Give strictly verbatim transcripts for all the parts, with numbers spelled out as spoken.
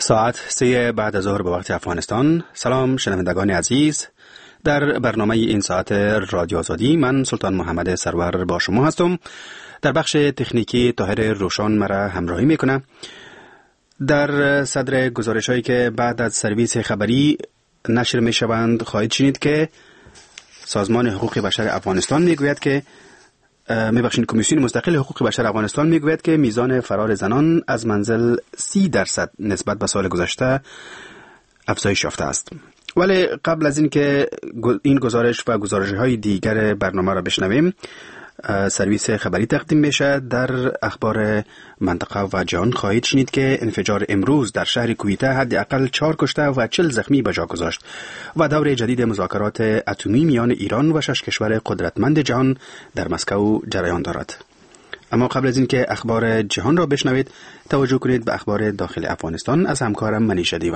ساعت سه بعد از ظهر به وقت افغانستان. سلام شنوندگان عزیز، در برنامه این ساعت رادیو آزادی من سلطان محمد سرور با شما هستم. در بخش تکنیکی طاهر روشان مرا همراهی میکنه. در صدر گزارش هایی که بعد از سرویس خبری نشر می شوند خواهید شنید که سازمان حقوق بشر افغانستان میگوید که میبخشید کمیسیون مستقل حقوق بشر افغانستان میگوید که میزان فرار زنان از منزل سی درصد نسبت به سال گذشته افزایش یافته است. ولی قبل از این که این گزارش و گزارش‌های دیگر برنامه را بشنویم، سرویس خبری تقدیم میشه. در اخبار منطقه و جهان خواهید شنید که انفجار امروز در شهر کویته حداقل چهار کشته و چهل زخمی به جا گذاشت و دور جدید مذاکرات اتمی میان ایران و شش کشور قدرتمند جهان در مسکو جریان دارد. اما قبل از اینکه اخبار جهان را بشنوید، توجه کنید به اخبار داخل افغانستان از همکارم منیشه دیوه.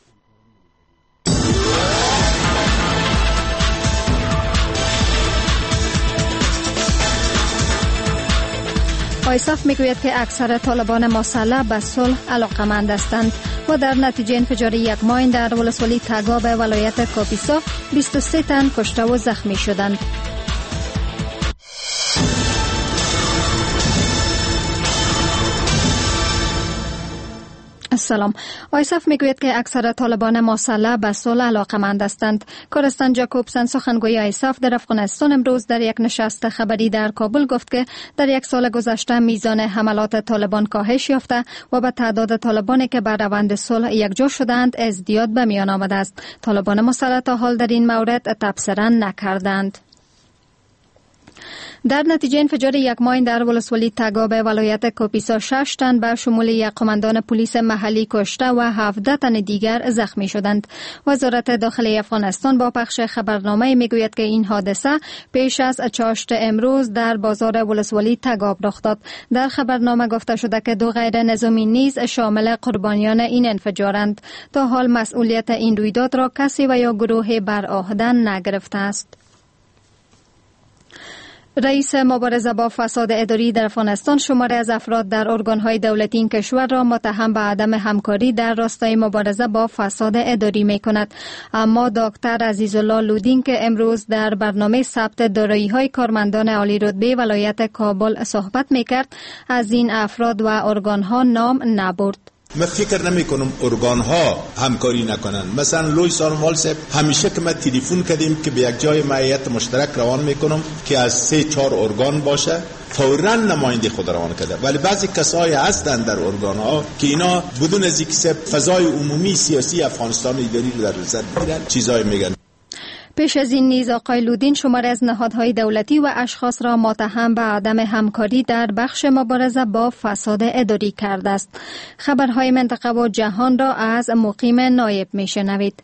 آیساف میگوید که اکثر طالبان مسلح به صلح علاقمند هستند و در نتیجه انفجار یک ماین در ولسوالی تگاب ولایت کاپیسا بیست و سه تن کشته و زخمی شدند. سلام. آیساف میگوید که اکثر طالبان مسلح به صلح علاقمند هستند. کارستان جاکوبسن سخنگوی آیساف در افغانستان امروز در یک نشست خبری در کابل گفت که در یک سال گذشته میزان حملات طالبان کاهش یافته و به تعداد طالبانی که بر روند صلح یکجا شدند ازدیاد به میان آمده است. طالبان مسلح تا حال در این مورد تبصره نکردند. در نتیجه انفجار یک ماین در ولسوالی تگاب ولایت کاپیسا شش تن به شمول یک قماندان پلیس محلی کشته و هفده تن دیگر زخمی شدند. وزارت داخلی افغانستان با پخش خبرنامه میگوید که این حادثه پیش از چاشت امروز در بازار ولسوالی تگاب رخ داد. در خبرنامه گفته شده که دو غیر نظامی نیز شامل قربانیان این انفجارند. تا حال مسئولیت این رویداد را کسی و یا گروهی بر عهده نگرفته است. رئیس مبارزه با فساد اداری در افغانستان شماری از افراد در ارگان‌های دولتی این کشور را متهم به عدم همکاری در راستای مبارزه با فساد اداری می‌کند. اما دکتر عزیزالله لودین که امروز در برنامه ثبت دارایی‌های کارمندان عالی رتبه ولایت کابل صحبت می‌کرد، از این افراد و ارگان‌ها نام نبرد. من فکر نمی کنم ارگان ها همکاری نکنن. مثلا لوی سارموال صاحب همیشه که ما تلفن کردیم که به یک جای معیت مشترک روان میکنم که از سه چهار ارگان باشه، فوراً نماینده خود روان کرده. ولی بعضی کسایی هستن در ارگان ها که اینا بدون از اینکه فضای عمومی سیاسی افغانستان اداری رو در نظر بگیرن چیزایی میگن. پیش از این نیز آقای لودین شماری از نهادهای دولتی و اشخاص را متهم به عدم همکاری در بخش مبارزه با فساد اداری کرده است. خبرهای منطقه و جهان را از مقیم نایب میشنوید.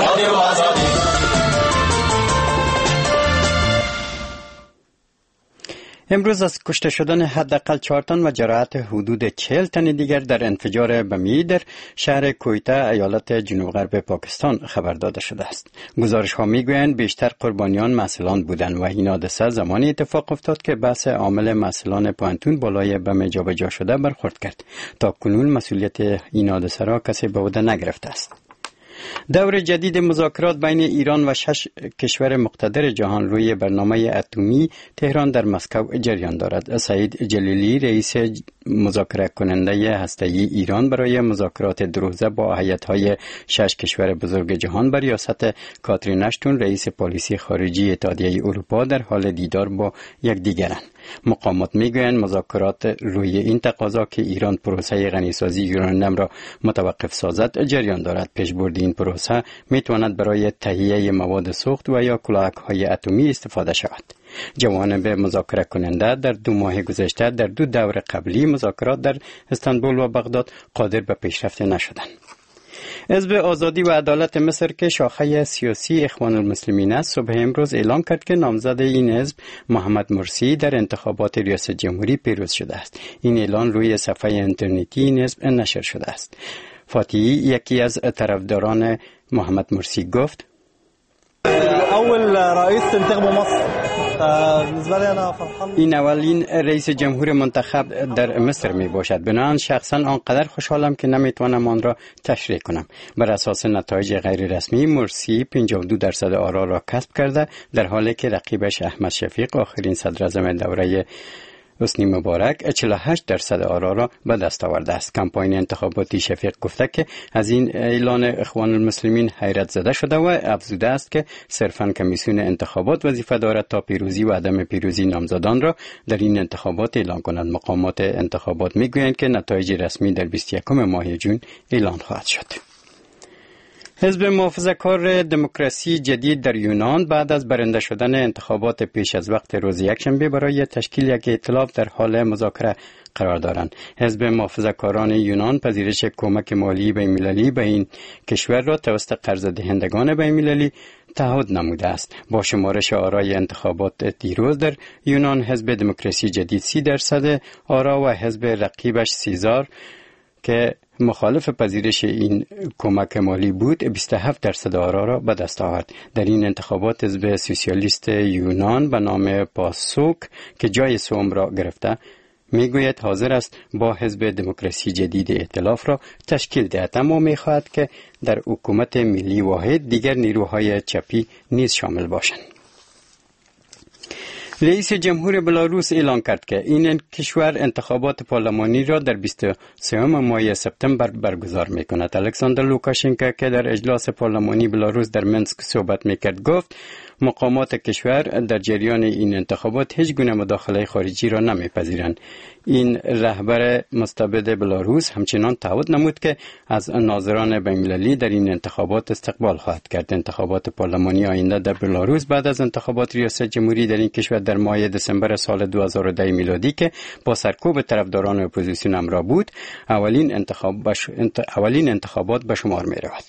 امروز از کشته شدن حداقل چهار تن و جراحت حدود چهل تن دیگر در انفجار بمی در شهر کویته ایالت جنوب غرب پاکستان خبر داده شده است. گزارش ها میگویند بیشتر قربانیان محصلان بودند و این حادثه زمانی اتفاق افتاد که بحث عامل محصلان پانتون بالای بم جابجا شده برخورد کرد. تا کنون مسئولیت این حادثه را کسی به عهده نگرفته است. دور جدید مذاکرات بین ایران و شش کشور مقتدر جهان روی برنامه اتمی تهران در مسکو جریان دارد. سعید جلیلی رئیس مذاکره کننده هسته‌ای ایران برای مذاکرات دو روزه با هیئت‌های شش کشور بزرگ جهان بر ریاست کاترین اشتون رئیس پالیسی خارجی اتحادیه اروپا در حال دیدار با یکدیگرند. مقامات میگویند مذاکرات روی این تقاضا که ایران پروسه غنیسازی یورانیم را متوقف سازد جریان دارد. پیشبرد این پروسه میتواند برای تهیه مواد سوخت و یا کلاهک‌های اتمی استفاده شود. جوانب مذاکره کننده در دو ماه گذشته در دو دور قبلی مذاکرات در استانبول و بغداد قادر به پیشرفت نشدند. حزب آزادی و عدالت مصر که شاخه سیاسی اخوان المسلمین است صبح امروز اعلام کرد که نامزد این حزب محمد مرسی در انتخابات ریاست جمهوری پیروز شده است. این اعلان روی صفحه اینترنتی این حزب نشر شده است. فاتی یکی از طرفداران محمد مرسی گفت: اول رئیس تنتخب مصر این اولین رئیس جمهور منتخب در مصر می باشد. بنابراین شخصا آنقدر خوشحالم که نمیتوانم آن را تشریح کنم. بر اساس نتایج غیر رسمی مرسی پنجاه و دو درصد آرا را کسب کرده، در حالی که رقیبش احمد شفیق آخرین صدر اعظم دوره حسنی مبارک چهل و هشت درصد آرا را به دست آورده است. کمپاین انتخاباتی شفیق گفته که از این اعلان اخوان المسلمین حیرت زده شده و افزوده است که صرفاً کمیسیون انتخابات وظیفه دارد تا پیروزی و عدم پیروزی نامزدان را در این انتخابات اعلان کند. مقامات انتخابات میگویند که نتایج رسمی در بیست و یکم ماه جون اعلان خواهد شد. حزب محافظه‌کار دموکراسی جدید در یونان بعد از برنده شدن انتخابات پیش از وقت روز یکشنبه برای تشکیل یک ائتلاف در حال مذاکره قرار دارند. حزب محافظه‌کاران یونان پذیرش کمک مالی بین‌المللی به این کشور را توسط قرض دهندگان بین‌المللی تعهد نموده است. با شمارش آرای انتخابات دیروز در یونان، حزب دموکراسی جدید سی درصد آرا و حزب رقیبش سیزار که مخالف پذیرش این کمک مالی بود بیست و هفت درصد آرا را به دست آورد. در این انتخابات حزب سوسیالیست یونان به نام پاسوک که جای سوم را گرفته میگوید حاضر است با حزب دموکراسی جدید ائتلاف را تشکیل دهد، اما میخواهد که در حکومت ملی واحد دیگر نیروهای چپی نیز شامل باشند. رئیس جمهور بلاروس اعلان کرد که این کشور انتخابات پارلمانی را در بیست و سوم ماه سپتامبر برگزار می‌کند. الکساندر لوکاشنکو که در اجلاس پارلمانی بلاروس در منسک صحبت می‌کرد گفت مقامات کشور در جریان این انتخابات هیچ گونه مداخله خارجی را نمی‌پذیرند. این رهبر مستبد بلاروس همچنان تعهد نمود که از ناظران بین‌المللی در این انتخابات استقبال خواهد کرد. انتخابات پارلمانی آینده در بلاروس بعد از انتخابات ریاست جمهوری در این کشور در ماه دسامبر سال دو هزار و ده میلادی که با سرکوب طرفداران اپوزیسیون همراه بود، اولین انتخاب بش... انت... اولین انتخابات به شمار می رود.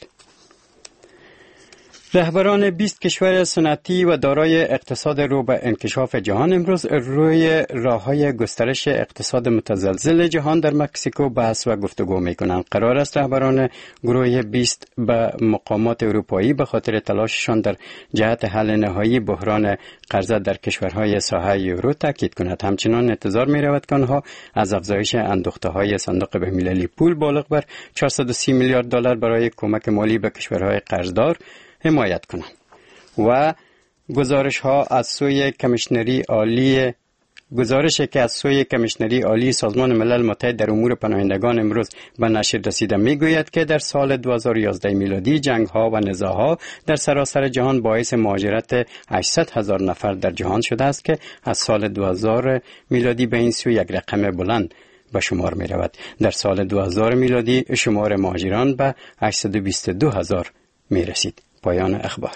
رهبران بیست کشور صنعتی و دارای اقتصاد رو به انکشاف جهان امروز روی راه‌های گسترش اقتصاد متزلزل جهان در مکزیکو بحث و گفتگو می‌کنند. قرار است رهبران گروه بیست به مقامات اروپایی به خاطر تلاششان در جهت حل نهایی بحران قرضه در کشورهای ساحه یورو تاکید کنند. همچنان انتظار می‌رود که آنها از افزایش اندوخته‌های صندوق بین‌المللی پول بالغ بر چهارصد و سی میلیارد دلار برای کمک مالی به کشورهای قرضدار حمایت کنند. و گزارش ها از سوی کمیشنری عالی گزارشی که از سوی کمیشنری عالی سازمان ملل متحد در امور پناهندگان امروز به نشر رسیده میگوید که در سال دو هزار و یازده میلادی جنگ ها و نزاع ها در سراسر جهان باعث مهاجرت هشتصد هزار نفر در جهان شده است که از سال دو هزار میلادی به این سو یک رقم بلند به شمار می رود. در سال دو هزار میلادی شمار مهاجران به هشتصد و بیست و دو هزار می رسید. پایان اخبار.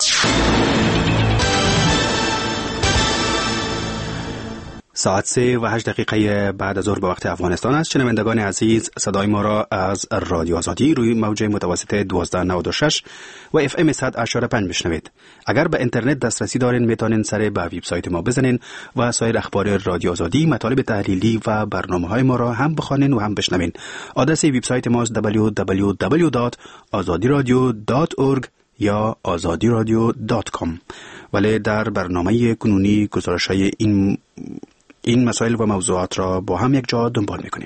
ساعت سه و هشت دقیقه بعد از ظهر به وقت افغانستان است. شنوندگان عزیز، صدای ما را از رادیو آزادی روی موج متوسط دوازده نود و شش و اف ام صد و پنج بشنوید. اگر به اینترنت دسترسی دارین میتونین سر به وبسایت ما بزنین و سایر اخبار رادیو آزادی، مطالب تحلیلی و برنامه‌های ما را هم بخوانین و هم بشنوین. آدرس وبسایت ما است دبلیو دبلیو دبلیو دات آزادی رادیو دات اورگ یا آزادی رادیو دات کام. ولی در برنامه کنونی گزارش‌های این این مسائل و موضوعات را با هم یک جا دنبال می‌کنیم.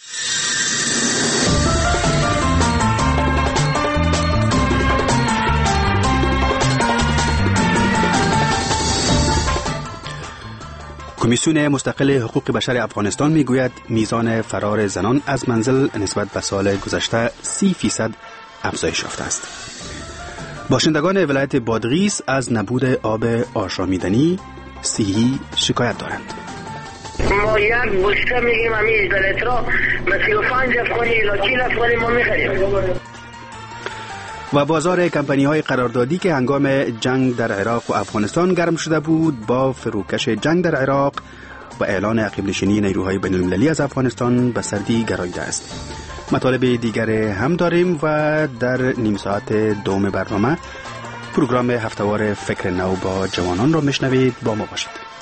کمیسیون مستقل حقوق بشر افغانستان میگوید میزان فرار زنان از منزل نسبت به سال گذشته سی فیصد افزایش یافته است. باشندگان ولایت بادغیس از نبود آب آشامیدنی صحی شکایت دارند. ما یک بشکه میگیم همین ازدالت را به سی و پنج افغانی یا چین افغانی ما میخریم. و بازار کمپانی های قراردادی که هنگام جنگ در عراق و افغانستان گرم شده بود با فروکش جنگ در عراق و اعلان عقب نشینی نیروهای بین المللی از افغانستان به سردی گراییده است. مطالب دیگر هم داریم و در نیم ساعت دوم برنامه پروگرام هفتهوار فکر نو با جوانان را میشنوید. با ما باشید.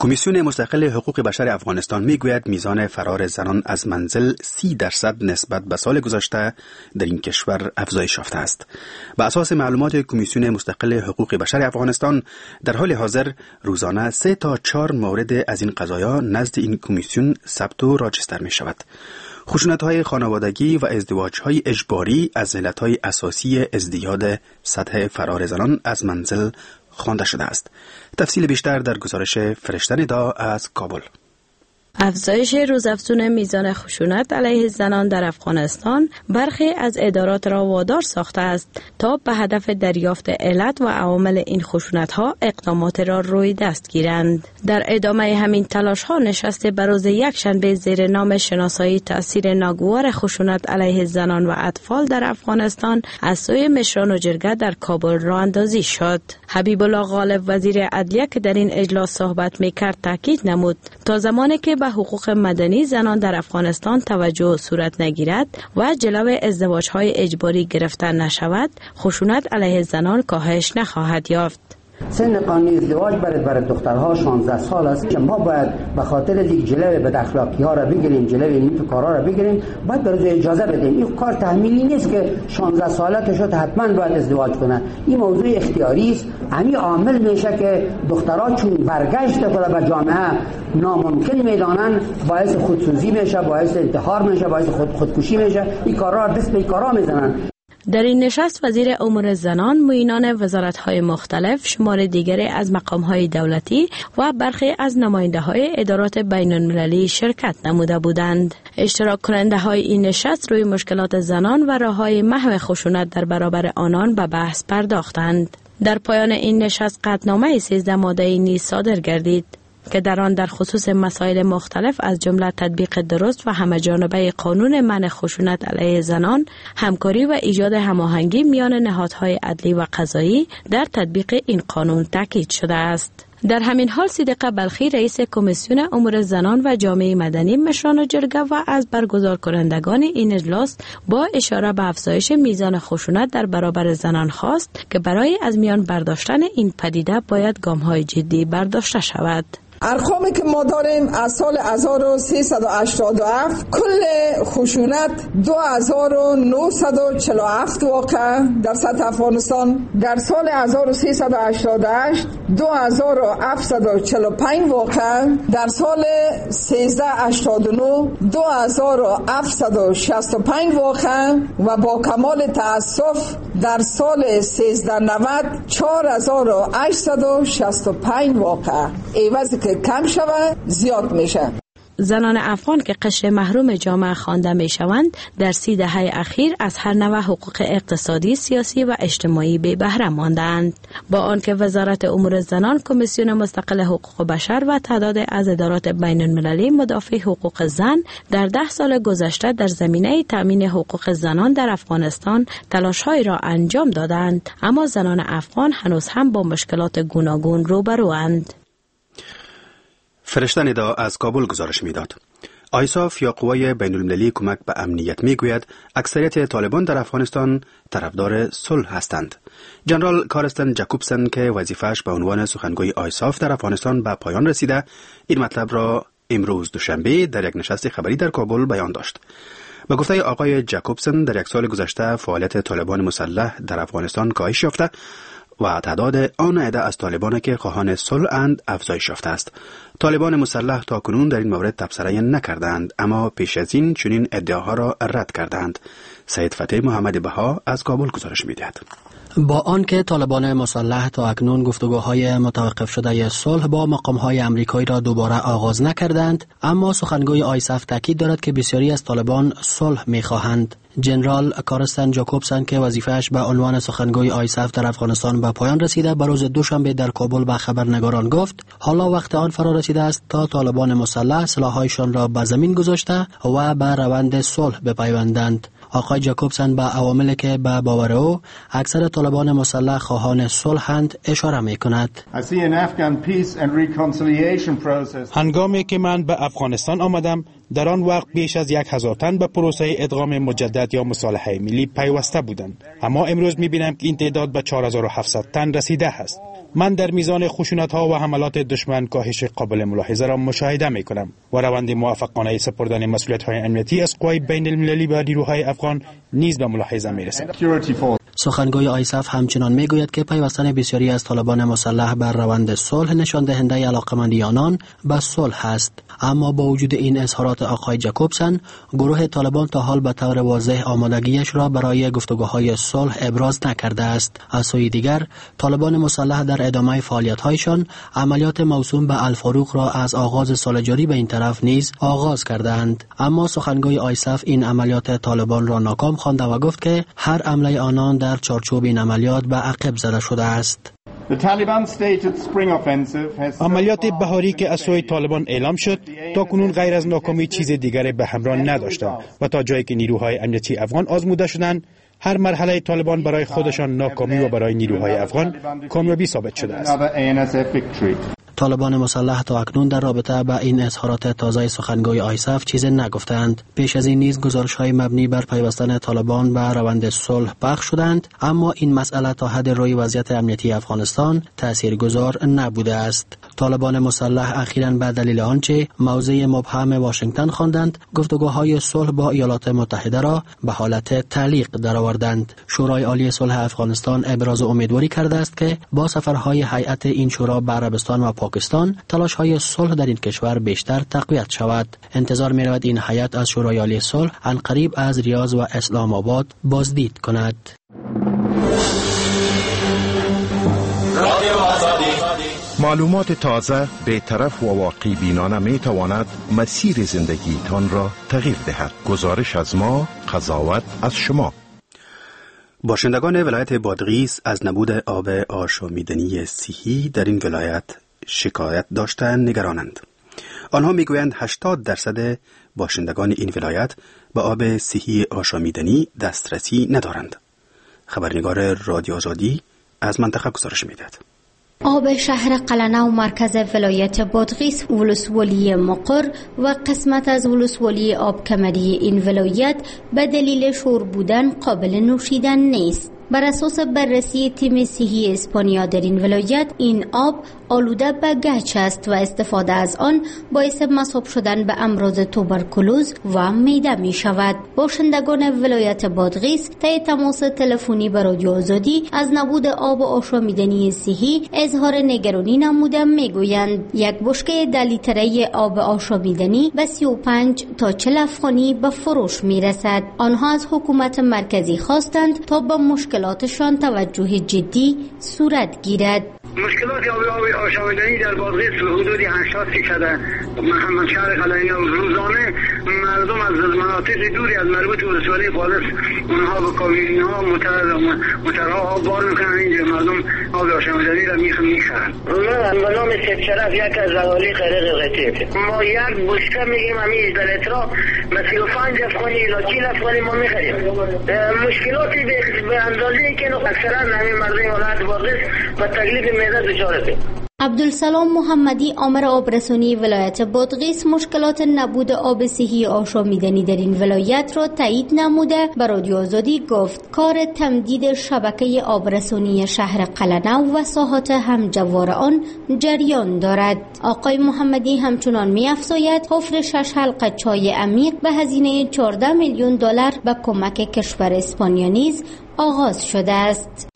کمیسیون مستقل حقوق بشر افغانستان میگوید میزان فرار زنان از منزل سی درصد نسبت به سال گذشته در این کشور افزایش یافته است. به اساس معلومات کمیسیون مستقل حقوق بشر افغانستان در حال حاضر روزانه سه تا چهار مورد از این قضایا نزد این کمیسیون ثبت و راجستر می شود. خشونت‌های خانوادگی و ازدواج‌های اجباری از علت‌های اساسی ازدیاد سطح فرار زنان از منزل خوانده شده است. تفصیل بیشتر در گزارش فرشته ندا از کابل. افزایش روزافزون میزان خشونت علیه زنان در افغانستان برخی از ادارات را وادار ساخته است تا به هدف دریافت علت و عوامل این خشونت‌ها اقدامات را روی دست گیرند. در ادامه همین تلاش‌ها نشست بروز یک شنبه زیر نام شناسایی تأثیر ناگوار خشونت علیه زنان و اطفال در افغانستان از سوی مشران و جرگه در کابل راه اندازی شد. حبیب الله غالب وزیر عدلیه که در این اجلاس صحبت می‌کرد تاکید نمود تا زمانی که به حقوق مدنی زنان در افغانستان توجه صورت نگیرد و جلوی ازدواج‌های اجباری گرفته نشود، خشونت علیه زنان کاهش نخواهد یافت. سن قانونی ازدواج برای برای دخترها شانزده سال است که ما باید به خاطر دیگه جلوی بد اخلاقی ها را بگیریم، جلوی این تو کارا را بگیریم، باید برای اجازه بدیم. این کار تحمیلی نیست که شانزده ساله شد حتما باید ازدواج کنه. این موضوع اختیاری است. همین عامل میشه که دخترها چون برگشت کنه به جامعه ناممکن میدانن، باعث خودسوزی میشه، باعث انتحار میشه، باعث خود خودکشی میشه. این کارا دست به کارا میزنن. در این نشست وزیر امور زنان، معینان وزارت‌های مختلف، شمار دیگری از مقام‌های دولتی و برخی از نماینده‌های ادارات بین‌المللی شرکت نموده بودند. اشتراک کننده‌های این نشست روی مشکلات زنان و راه‌های محو خشونت در برابر آنان به بحث پرداختند. در پایان این نشست قطعنامه سیزده ماده‌ای نیز صادر گردید که در آن در خصوص مسائل مختلف از جمله تطبیق درست و همه‌جانبه قانون منع خشونت علیه زنان، همکاری و ایجاد هماهنگی میان نهادهای عدلی و قضایی در تطبیق این قانون تاکید شده است. در همین حال صدیقه بلخی رئیس کمیسیون امور زنان و جامعه مدنی مشران و جرگه و از برگزار کنندگان این اجلاس با اشاره به افزایش میزان خشونت در برابر زنان خواست که برای از میان برداشتن این پدیده باید گام‌های جدی برداشته شود. ارقامی که ما داریم از سال هزار و سیصد و هشتاد و هفت کل خشونت دو هزار و نهصد و چهل و هفت واقع در سطح افغانستان، در سال هزار و سیصد و هشتاد و هشت دو هزار و هفتصد و چهل و پنج واقع، در سال سیزده هشتاد و نه دو هزار و هفتصد و شصت و پنج واقع و با کمال تأسف در سال سیزده نود چهار هزار و هشتصد و شصت و پنج واقع. ایوازی که کم شود زیاد میشه. زنان افغان که قشر محروم جامعه خوانده می شوند در سی دهه اخیر از هر نوع حقوق اقتصادی، سیاسی و اجتماعی بی بهره ماندند. با آنکه وزارت امور زنان، کمیسیون مستقل حقوق بشر و تعداد از ادارات بین المللی مدافع حقوق زن در ده سال گذشته در زمینه تأمین حقوق زنان در افغانستان تلاش‌هایی را انجام دادند، اما زنان افغان هنوز هم با مشکلات گوناگون روبروند. فرشته ندا از کابل گزارش میداد. آیساف یا قوای بین المللی کمک به امنیت میگوید اکثریت طالبان در افغانستان طرفدار صلح هستند. جنرال کارستن جاکوبسن که وظیفه‌اش به عنوان سخنگوی آیساف در افغانستان به پایان رسیده، این مطلب را امروز دوشنبه در یک نشست خبری در کابل بیان داشت. به گفته آقای جاکوبسن در یک سال گذشته فعالیت طالبان مسلح در افغانستان کاهش یافته و تعداد آن عده از طالبان که خواهان صلح اند افزایش یافته است. طالبان مسلح تا کنون در این مورد تبصره نکردند، اما پیش از این چنین ادعاها را رد کردند. سید فتح محمد بها از کابل گزارش می‌دهد. با آنکه طالبان مسلح تا اکنون گفتگوهای متوقف شده صلح با مقام‌های آمریکایی را دوباره آغاز نکردند، اما سخنگوی آیساف تاکید دارد که بسیاری از طالبان صلح می‌خواهند. جنرال کارستن جاکوبسن که وظیفه‌اش به عنوان سخنگوی آیساف در افغانستان به پایان رسیده، به روز دوشنبه در کابل به خبرنگاران گفت حالا وقت آن فرا رسیده است تا طالبان مسلح سلاح‌هایشان را به زمین گذاشته و به روند صلح بپیوندند. آقای جاکوبسن به عواملی که به باور او اکثر طالبان مسلح خواهان صلحند اشاره می‌کند. هنگامی که من به افغانستان آمدم در آن وقت بیش از یک هزار تن به پروسه ادغام مجدد یا مصالحه ملی پیوسته بودند، اما امروز می‌بینم که این تعداد به چهار هزار و هفتصد تن رسیده است. من در میزان خشونت‌ها و حملات دشمن کاهش قابل ملاحظه را مشاهده می‌کنم و روند موفقانه سپردن مسئولیت‌های امنیتی از قوای بین المللی به نیروهای افغان نیز به ملاحظه می‌رسد. سخنگوی آیساف همچنان میگوید که پیوستن بسیاری از طالبان مسلح بر روند صلح نشان دهنده علاقمندی آنان به صلح است، اما با وجود این اظهارات آقای جکوبسن، گروه طالبان تا حال به طور واضح آمادگیش را برای گفتگوهای صلح ابراز نکرده است. از سوی دیگر، طالبان مسلح در ادامه فعالیت‌هایشان عملیات موسوم به الفاروق را از آغاز سال جاری به این طرف نیز آغاز کردند، اما سخنگوی آیساف این عملیات طالبان را ناکام خوانده و گفت که هر حمله آنان در چارچوب این عملیات به عقب زده شده است. عملیات بهاری که از سوی طالبان اعلام شد تا کنون غیر از ناکامی چیز دیگری به همراه نداشته و تا جایی که نیروهای امنیتی افغان آزموده شدند، هر مرحله طالبان برای خودشان ناکامی و برای نیروهای افغان کامیابی ثابت شده است. طالبان مسلح تا اکنون در رابطه با این اظهارات تازه سخنگوی آیساف چیز نگفتند. پیش از این نیز گزارش‌های مبنی بر پیوستن طالبان به روند صلح پخش شدند، اما این مسئله تا حد روی وضعیت امنیتی افغانستان تاثیرگذار نبوده است. طالبان مسلح اخیراً به دلیل آنچه موضع مبهم واشنگتن خواندند، گفتگوهای صلح با ایالات متحده را به حالت تعلیق درآوردند. شورای عالی صلح افغانستان ابراز امیدواری کرده است که با سفرهای هیئت این شورا به عربستان و پاکستان تلاش‌های صلح در این کشور بیشتر تقویت شود. انتظار می‌رود این هیئت از شورای عالی صلح عنقریب از ریاض و اسلام آباد بازدید کند. معلومات تازه، بی‌طرف و واقعی بینانه می تواند مسیر زندگی تان را تغییر دهد. گزارش از ما، قضاوت از شما. باشندگان ولایت بادغیس از نبود آب آشامیدنی صحی در این ولایت شکایت داشتند نگرانند. آنها میگویند هشتاد درصد باشندگان این ولایت به آب صحی آشامیدنی دسترسی ندارند. خبرنگار رادیو آزادی از منطقه گزارش میدهد. آب شهر قلنه و مرکز ولایت بادغیس، ولسوالی مقر و قسمت از ولسوالی آب کمری این ولایت به دلیل شور بودن قابل نوشیدن نیست. بر اساس بررسی تیم صحی اسپانیا در این ولایت، این آب آلوده به گچ است و استفاده از آن باعث مصاب شدن به امراض توبرکولوز و معده می شود. باشندگان ولایت بادغیس طی تماس تلفنی با رادیو آزادی از نبود آب آشامیدنی صحی اظهار نگرانی نموده میگویند یک بشکه ده لیتره آب آشامیدنی به سی و پنج تا چهل افغانی به فروش می رسد. آنها از حکومت مرکزی خواستند تا به مشکلاتشان توجه جدی صورت گیرد. مشکلات آب آشامیدنی در بادغیس حدود هشتاد درصد محمد شهر قلعه روزانه مردم از مناطق دوری از مربوط ولسوالی خالص اونها به کاویرین ها موترها ها بار میکنن، اینجا مردم آب آشامیدنی را میخرن. من به نام سید شرف یک از اهالی قرق قطعه ما یک بشکه میگیم همین ازدالت را به سی و پنج افغانی الی چهل افغانی ما میخریم. مشکلاتی به اندازه که اکثرا همین مردم ولایت بادغیس به تکلیف معده دچارند. عبدالسلام محمدی، آمر آبرسانی ولایت بادغیس، مشکلات نبود آب صحی آشامیدنی در این ولایت را تایید نموده به رادیو آزادی گفت کار تمدید شبکه آبرسانی شهر قلنه و ساحات همجوار آن جریان دارد. آقای محمدی همچنان می‌افزاید حفر شش حلقه چای عمیق به هزینه چهارده میلیون دلار به کمک کشور اسپانیا نیز آغاز شده است.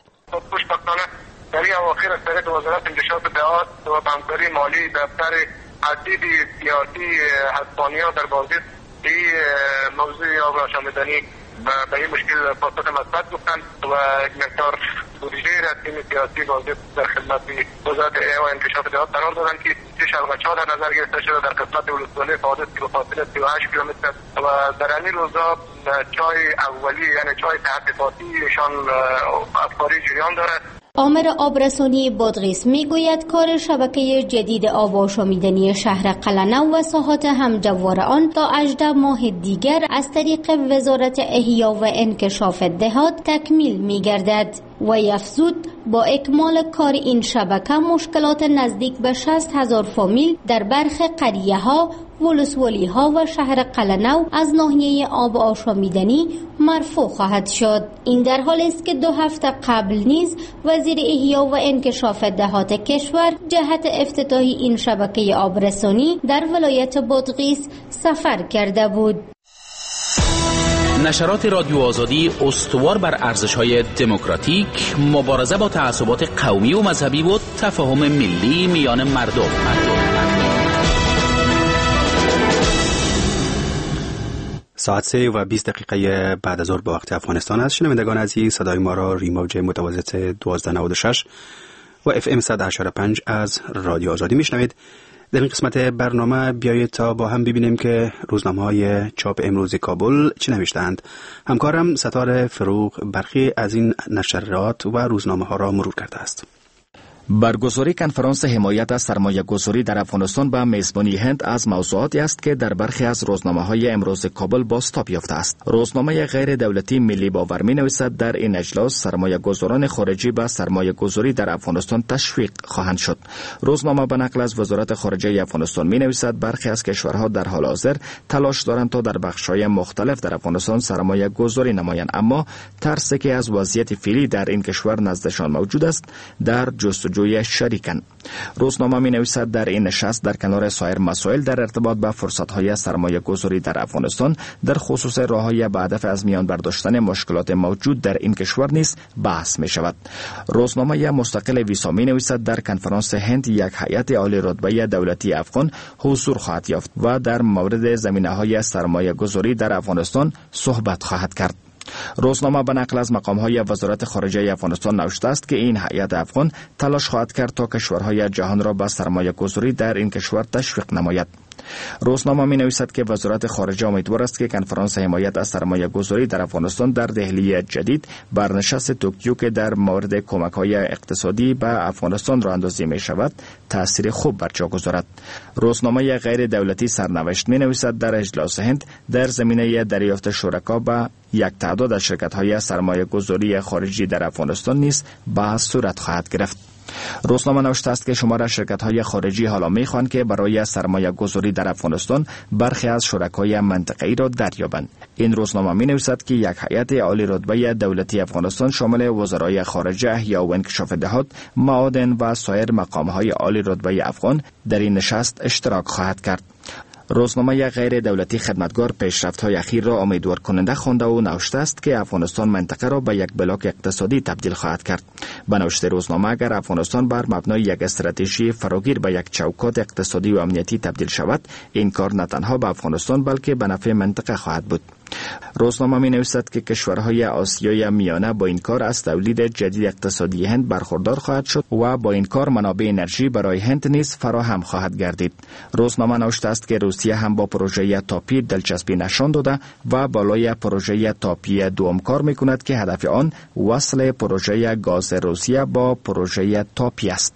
در این اواخر از طریق وزارت انکشاف دهات و همکاری مالی دفتر عدید سیاسی اسپانیا در بادغیس این موضوع آب آشامیدنی به این مشکل پاسخ مثبت گفتند و مقدار بودجه را تیم سیاسی بادغیس در خدمت وزارت و انکشاف دهات قرار دادند که شش حلقه چای در نظر گرفته شده در قسمت ولسوالی بادغیس که به فاصله سی و هشت کیلومتر و در این روزا چای اولی یعنی چای تحقیقاتیشان افکاری جریان دارد. آمر آبرسانی بادغیس میگوید کار شبکه جدید آب آشامیدنی شهر قلنه و ساحات همجوار آن تا هجده ماه دیگر از طریق وزارت احیا و انکشاف دهات تکمیل میگردد. وی افزود با اکمال کار این شبکه مشکلات نزدیک به شصت هزار فامیل در برخی قریه ها، ولسوالی ها و شهر قلنو از ناحیه آب آشامیدنی مرفوع خواهد شد. این در حالی است که دو هفته قبل نیز وزیر احیا و انکشاف دهات کشور جهت افتتاح این شبکه آبرسانی در ولایت بادغیس سفر کرده بود. نشرات رادیو آزادی استوار بر ارزش‌های دموکراتیک، مبارزه با تعصبات قومی و مذهبی و تفاهم ملی میان مردم. ساعت سه و بیست دقیقه بعد از ظهر به وقت افغانستان است. شنوندگان عزیز، صدای ما را ریموج متوسط دوازده نود و شش و اف ام صد و هشتاد و پنج از رادیو آزادی میشنوید. در این قسمت برنامه بیایید تا با هم ببینیم که روزنامه‌های چاپ امروز کابل چه نوشتند. همکارم ستاره فروغ برخی از این نشریات و روزنامه‌ها را مرور کرده است. برگزاری کنفرانس حمایت از سرمایه گذاری در افغانستان به میزبانی هند از موضوعاتی است که در برخی از روزنامه‌های امروز کابل بازتاب یافته است. روزنامه غیر دولتی ملی باور می‌نویسد در این اجلاس سرمایه گذاران خارجی به سرمایه گذاری در افغانستان تشویق خواهند شد. روزنامه به نقل از وزارت خارجه افغانستان می‌نویسد برخی از کشورها در حال حاضر تلاش دارند تا در بخش‌های مختلف در افغانستان سرمایه گذاری نمایند، اما ترسی که از وضعیت فعلی در این کشور نزدشان موجود است در جستجو شریکن. روزنامه می نویسد در این نشست در کنار سایر مسائل در ارتباط با فرصت‌های سرمایه گذاری در افغانستان در خصوص راه‌های به هدف از میان برداشتن مشکلات موجود در این کشور نیز بحث می شود. روزنامه مستقل ویسا می نویسد در کنفرانس هند یک هیئت عالی رتبه دولتی افغان حضور خواهد یافت و در مورد زمینه‌های سرمایه گذاری در افغانستان صحبت خواهد کرد. روزنامه به نقل از مقام‌های وزارت خارجه افغانستان نوشته است که این هیئت افغان تلاش خواهد کرد تا کشورهای جهان را به سرمایه گذاری در این کشور تشویق نماید. روزنامه می نویسد که وزارت خارجه امیدوار است که کنفرانس حمایت از سرمایه گذاری در افغانستان در دهلی جدید برنشست توکیو که در مورد کمک‌های اقتصادی به افغانستان راه اندازی می شود تأثیر خوب بر جا گذارد. روزنامه غیر دولتی سرنوشت می نویسد در اجلاس هند در زمینه دریافت شرکا به یک تعداد از شرکت‌های سرمایه گذاری خارجی در افغانستان نیز بحث صورت خواهد گرفت. روزنامه نوشته است که شمار شرکت‌های خارجی حالا می‌خواهند که برای سرمایه گذاری در افغانستان برخی از شرکای منطقه‌ای را دریابند. این روزنامه می‌نویسد که یک هیئت عالی رتبه دولتی افغانستان شامل وزرای خارجه، احیا و انکشاف دهات، معادن و سایر مقام‌های عالی رتبه افغان در این نشست اشتراک خواهد کرد. روزنامه غیر دولتی خدمتگار پیشرفت‌های اخیر را امیدوار کننده خوانده و نوشته است که افغانستان منطقه را به یک بلاک اقتصادی تبدیل خواهد کرد. به نوشته روزنامه اگر افغانستان بر مبنای یک استراتژی فراگیر به یک چوکات اقتصادی و امنیتی تبدیل شود، این کار نه تنها به افغانستان بلکه به نفع منطقه خواهد بود. روزنامه می نویسد که کشورهای آسیای میانه با این کار از تولید جدید اقتصادی هند برخوردار خواهد شد و با این کار منابع انرژی برای هند نیز فراهم خواهد گردید. روزنامه نوشته است که روسیه هم با پروژه تاپی دلچسپی نشان داده و بالای پروژه تاپی دوم کار می کند که هدف آن وصل پروژه گاز روسیه با پروژه تاپی است.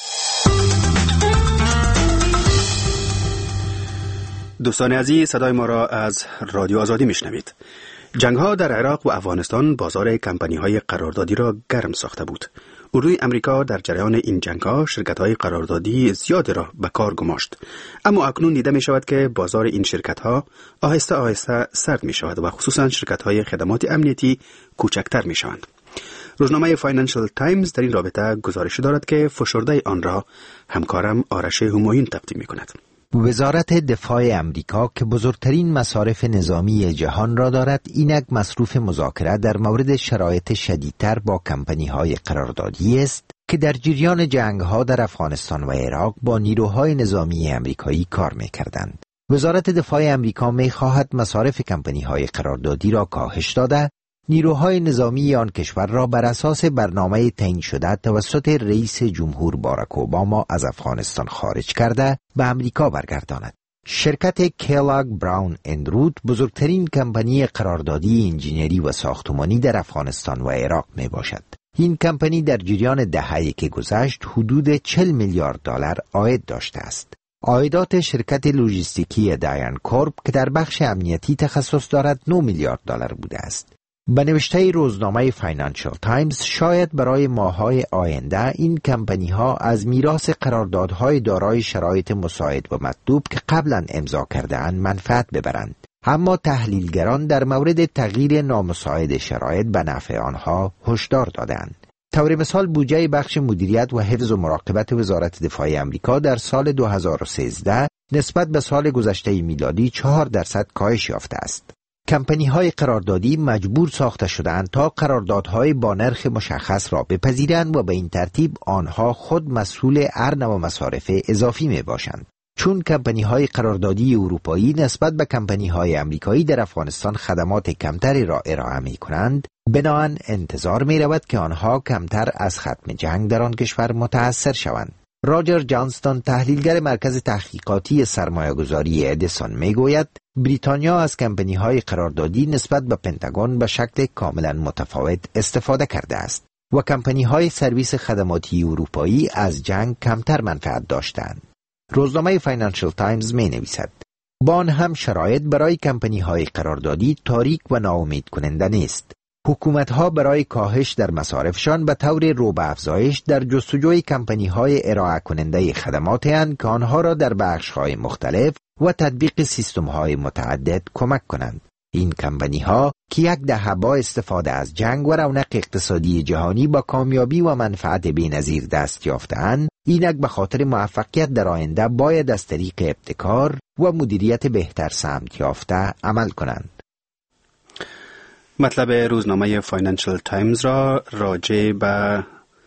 دوستان عزیز، صدای ما را از رادیو آزادی میشنوید. جنگ ها در عراق و افغانستان بازار کمپانی های قراردادی را گرم ساخته بود. اردوی امریکا در جریان این جنگ ها شرکت های قراردادی زیادی را به کار گماشت، اما اکنون دیده می شود که بازار این شرکت ها آهسته آهسته سرد می شود و خصوصا شرکت های خدمات امنیتی کوچکتر می شوند. روزنامه فاینانشل تایمز در این رابطه گزارش دارد که فشرده آن را همکارم آرش همایون تقدیم می کند. وزارت دفاع امریکا که بزرگترین مصارف نظامی جهان را دارد، اینک مصروف مذاکره در مورد شرایط شدیدتر با کمپانی‌های قراردادی است که در جریان جنگ‌ها در افغانستان و عراق با نیروهای نظامی امریکایی کار می‌کردند. وزارت دفاع امریکا می‌خواهد مصارف کمپانی‌های قراردادی را کاهش داده، نیروهای نظامی آن کشور را بر اساس برنامه تعیین شده توسط رئیس جمهور باراک اوباما از افغانستان خارج کرده به امریکا برگرداند. شرکت کلاگ براون اند روت بزرگترین کمپانی قراردادی انجینری و ساختمانی در افغانستان و عراق می باشد. این کمپانی در جریان دهه‌ای که گذشت حدود چهل میلیارد دلار عاید داشته است. عایدات شرکت لوجستیکی دایان کورپ که در بخش امنیتی تخصص دارد نه میلیارد دلار بوده است. به نوشته روزنامه فاینانشل تایمز، شاید برای ماه‌های آینده این کمپانی‌ها از میراث قراردادهای دارای شرایط مساعد و مطلوب که قبلا امضا کرده‌اند منفعت ببرند. اما تحلیلگران در مورد تغییر نامساعد شرایط به نفع آنها هشدار دادند. طور مثال بودجه بخش مدیریت و حفظ و مراقبت وزارت دفاع آمریکا در سال دو هزار و سیزده نسبت به سال گذشته میلادی چهار درصد کاهش یافته است. کمپانی‌های قراردادی مجبور ساخته شدند تا قراردادهای با نرخ مشخص را بپذیرند و به این ترتیب آنها خود مسئول ارن و مصارف اضافی می باشند. چون کمپانی‌های قراردادی اروپایی نسبت به کمپانی‌های آمریکایی در افغانستان خدمات کمتری را ارائه می‌کنند، بنابراین انتظار می‌رود که آنها کمتر از ختم جنگ در آن کشور متأثر شوند. راجر جانستون، تحلیلگر مرکز تحقیقاتی سرمایه‌گذاری ادیسون، میگوید بریتانیا از کمپانی‌های قراردادی نسبت به پنتاگون به شکل کاملا متفاوت استفاده کرده است و کمپانی‌های سرویس خدماتی اروپایی از جنگ کمتر منفعت داشتند. روزنامه فاینانشل تایمز می نویسد با آن هم شرایط برای کمپانی‌های قراردادی تاریک و ناامید کننده نیست. حکومت‌ها برای کاهش در مصارفشان به طور رو به افزایش در جستجوی کمپانی‌های ارائه کننده خدمات اند که آنها را در بخش‌های مختلف و تطبیق سیستم‌های متعدد کمک کنند. این کمپانی‌ها که یک دهه با استفاده از جنگ و رونق اقتصادی جهانی با کامیابی و منفعت بی‌نظیر دست یافته‌اند، اینک به خاطر موفقیت در آینده باید از طریق ابتکار و مدیریت بهتر سمت یافته عمل کنند. مطلب روزنامه فاینانشل تایمز را راجع به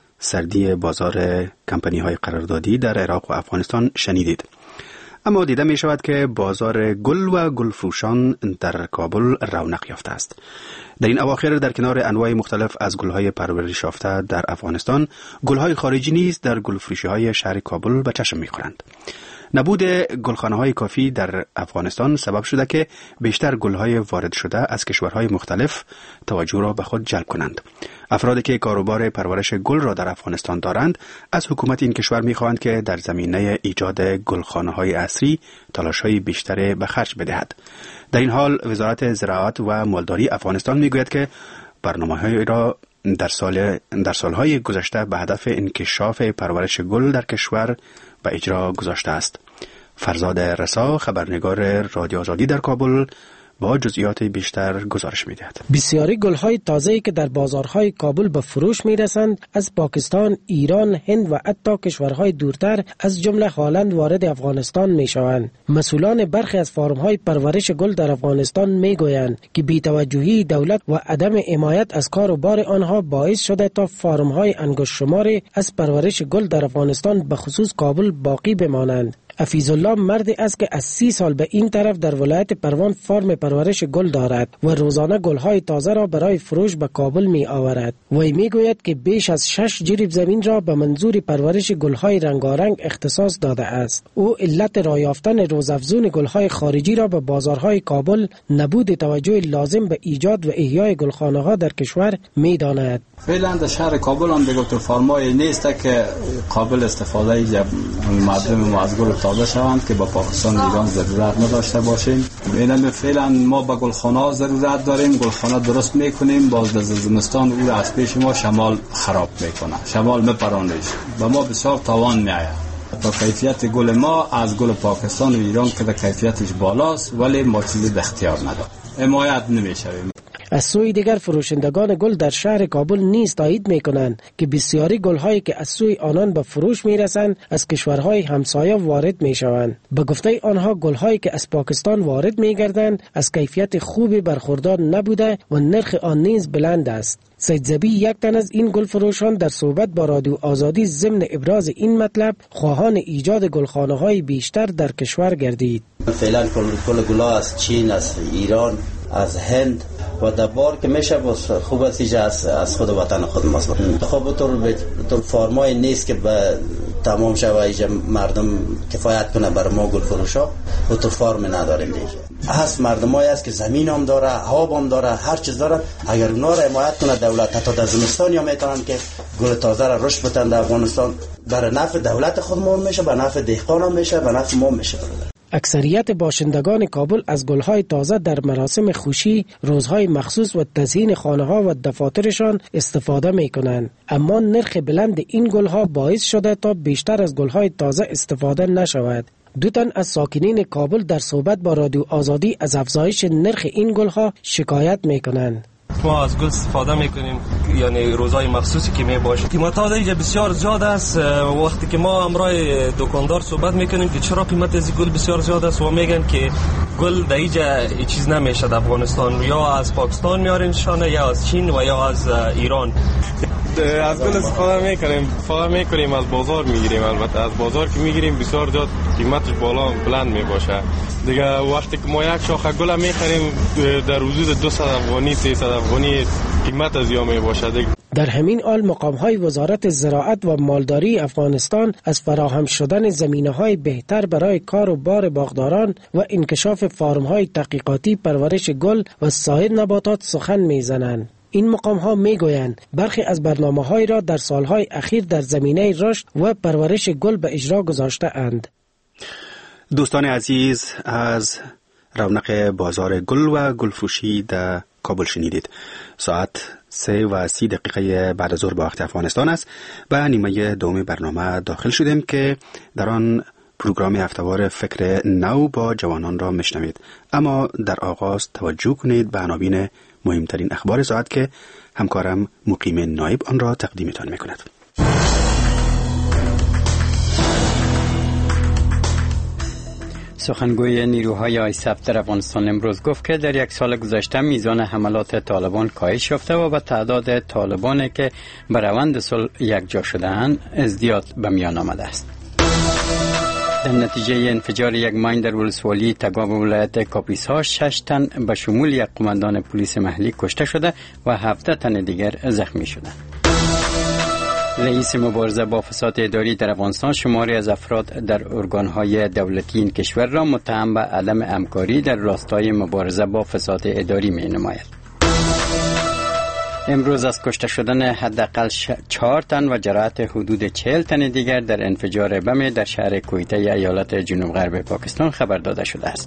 سردی بازار کمپانی‌های قراردادی در عراق و افغانستان شنیدید. اما دیده می شود که بازار گل و گلفروشان در کابل رونق یافته است. در این اواخر در کنار انواع مختلف از گل‌های پرورش یافته در افغانستان، گل‌های خارجی نیز در گلفروشی‌های شهر کابل به چشم می‌خورند. نبود گلخانه‌های کافی در افغانستان سبب شده که بیشتر گل‌های وارد شده از کشورهای مختلف توجه را به خود جلب کنند. افرادی که کاروبار پرورش گل را در افغانستان دارند، از حکومت این کشور می‌خواهند که در زمینه ایجاد گلخانه‌های عصری تلاش‌های بیشتری به خرج بدهد. در این حال وزارت زراعت و مالداری افغانستان می‌گوید که برنامه‌های را در سال در سالهای گذشته به هدف انکشاف پرورش گل در کشور به اجرا گذاشته است. فرزاد رسا، خبرنگار رادیو آزادی در کابل، با جزئیات بیشتر گزارش می‌دهد. بسیاری گل‌های تازه‌ای که در بازارهای کابل به فروش می‌رسند از پاکستان، ایران، هند و حتی کشورهای دورتر از جمله هلند وارد افغانستان می‌شوند. مسئولان برخی از فارم‌های پرورش گل در افغانستان می‌گویند که بی‌توجهی دولت و عدم حمایت از کار و بار آنها باعث شده تا فارم‌های انگشت شماری از پرورش گل در افغانستان به خصوص کابل باقی بمانند. افیز الله مردی است که از سی سال به این طرف در ولایت پروان فارم پرورش گل دارد و روزانه گل‌های تازه را برای فروش به کابل می آورد. وی می گوید که بیش از شش جریب زمین را به منظور پرورش گل‌های رنگارنگ اختصاص داده است. او علت راه یافتن روزافزون گل‌های خارجی را به بازارهای کابل نبود توجه لازم به ایجاد و احیای گلخانه‌ها در کشور می داند. فعلا در شهر کابل هم دیگه تو فارمای نیست که قابل استفاده مردم ما از گل تازه شوند که با پاکستان و ایران ضرورت نداشته باشیم. اینم فعلا ما به گلخانه ضرورت داریم، گلخانه درست میکنیم، باز در زمستان او از پیش ما شمال خراب میکنه، شمال میپرانه و ما بسیار تاوان میآید. با کیفیت گل ما از گل پاکستان و ایران که در کیفیتش بالاست ولی ما چیزی اختیار نداریم، حمایت نمیشویم. از سوی دیگر فروشندگان گل در شهر کابل نیز تایید میکنند که بسیاری گل‌هایی که از سوی آنان به فروش میرسند از کشورهای همسایه وارد میشوند. به گفته آنها گل‌هایی که از پاکستان وارد میگردند از کیفیت خوبی برخوردار نبوده و نرخ آن نیز بلند است. سید زبی، یک تن از این گل فروشان، در صحبت با رادیو آزادی ضمن ابراز این مطلب خواهان ایجاد گلخانه‌های بیشتر در کشور گردید. فعلا کل گل‌ها از چین، از ایران، از هند و دبار که میشه باز خوب است از از خود وطن خود مصرف. خب تو تو فارمای نیست که به تمام شوه اینجا مردم کفایت کنه بر ما گل فروشا و تو فارم نداریم دیگه. هست مردمایی است که زمین هم داره، آب هم داره، هر چیز داره. اگر اونا را حمایت کنه دولت، حتی در زمستان یا میتونن که گل تازه را رشد بدن در افغانستان، برای نفع دولت خود ما میشه، به نفع دهقان هم میشه، به نفع ما میشه. اکثریت باشندگان کابل از گلهای تازه در مراسم خوشی، روزهای مخصوص و تزیین خانه‌ها و دفاترشان استفاده می‌کنند. اما نرخ بلند این گلها باعث شده تا بیشتر از گلهای تازه استفاده نشود. دو تن از ساکنین کابل در صحبت با رادیو آزادی از افزایش نرخ این گلها شکایت می‌کنند. ما از گل استفاده میکنیم، یعنی روزهای مخصوصی که می باشه. قیمت ها اینجا بسیار زیاد است. وقتی که ما همراه دکاندار صحبت میکنیم که چرا قیمت از گل بسیار زیاد است، و میگن که گل در اینجا چیز نمیشه در افغانستان، یا از پاکستان میارنشانه یا از چین و یا از ایران. از گل استفاده میکنیم، استفاده میکنیم از بازار میگیریم. البته از بازار که میگیریم بسیار زیاد قیمتش بالا بلند میباشه. دیگه وقتی که ما یک شاخه گل میخریم در حدود دویست افغانی سیصد افغانی قیمت از یا میباشه. در همین حال مقام‌های وزارت زراعت و مالداری افغانستان از فراهم شدن زمینه‌های بهتر برای کار و بار باغداران و انکشاف فارم‌های تحقیقاتی پرورش گل و سایر نباتات سخن میزنند. این مقام‌ها میگویند برخی از برنامه‌های را در سالهای اخیر در زمینه رشد و پرورش گل به اجرا گذاشته اند. دوستان عزیز، از رونق بازار گل و گلفروشی در کابل شنیدید. ساعت سه و سی دقیقه بعد از ظهر به وقت افغانستان است. به نیمه دوم برنامه داخل شدیم که در آن پروگرام هفته‌وار فکر نو با جوانان را میشنوید. اما در آغاز توجه کنید به عناوین مهمترین اخبار ساعت که همکارم مقیم نایب آن را تقدیمتان میکند. سخنگوی نیروهای آیسف در افغانستان امروز گفت که در یک سال گذشته میزان حملات طالبان کاهش یافته و به تعداد طالبانی که به روند صلح یکجا شده‌اند ازدیاد به میان آمده است. در نتیجه انفجار یک ماین در ولسوالی تگاب ولایت کاپیسا شش تن به شمول یک قماندان پلیس محلی کشته شده و هفده تن دیگر زخمی شدند. رئیس مبارزه با فساد اداری در افغانستان شماری از افراد در ارگانهای دولتی این کشور را متهم به عدم همکاری در راستای مبارزه با فساد اداری می نماید. امروز از کشته شدن حداقل چهار تن و جراحت حدود چهل تن دیگر در انفجار بم در شهر کویته ایالت جنوب غرب پاکستان خبر داده شده است.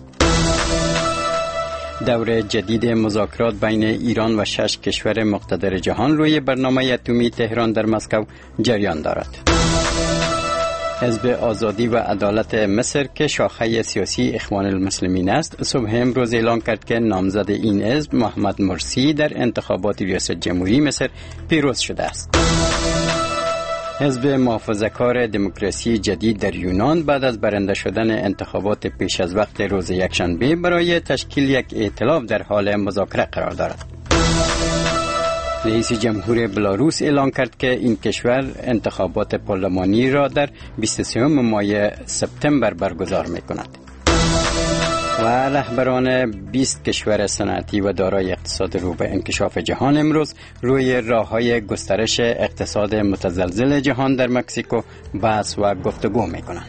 دور جدید مذاکرات بین ایران و شش کشور مقتدر جهان روی برنامه اتمی تهران در مسکو جریان دارد. حزب آزادی و عدالت مصر که شاخه سیاسی اخوان المسلمین است، صبح امروز اعلام کرد که نامزد این حزب محمد مرسی در انتخابات ریاست جمهوری مصر پیروز شده است. حزب محافظه‌کار دموکراسی جدید در یونان بعد از برنده شدن انتخابات پیش از وقت روز یکشنبه برای تشکیل یک ائتلاف در حال مذاکره قرار دارد. رئیس جمهور بلاروس اعلام کرد که این کشور انتخابات پارلمانی را در بیست و سوم ماه سپتامبر برگزار می‌کند. و رهبران بیست کشور صنعتی و دارای اقتصاد رو به انکشاف جهان امروز روی راه‌های گسترش اقتصاد متزلزل جهان در مکزیکو بحث و گفتگو می‌کنند.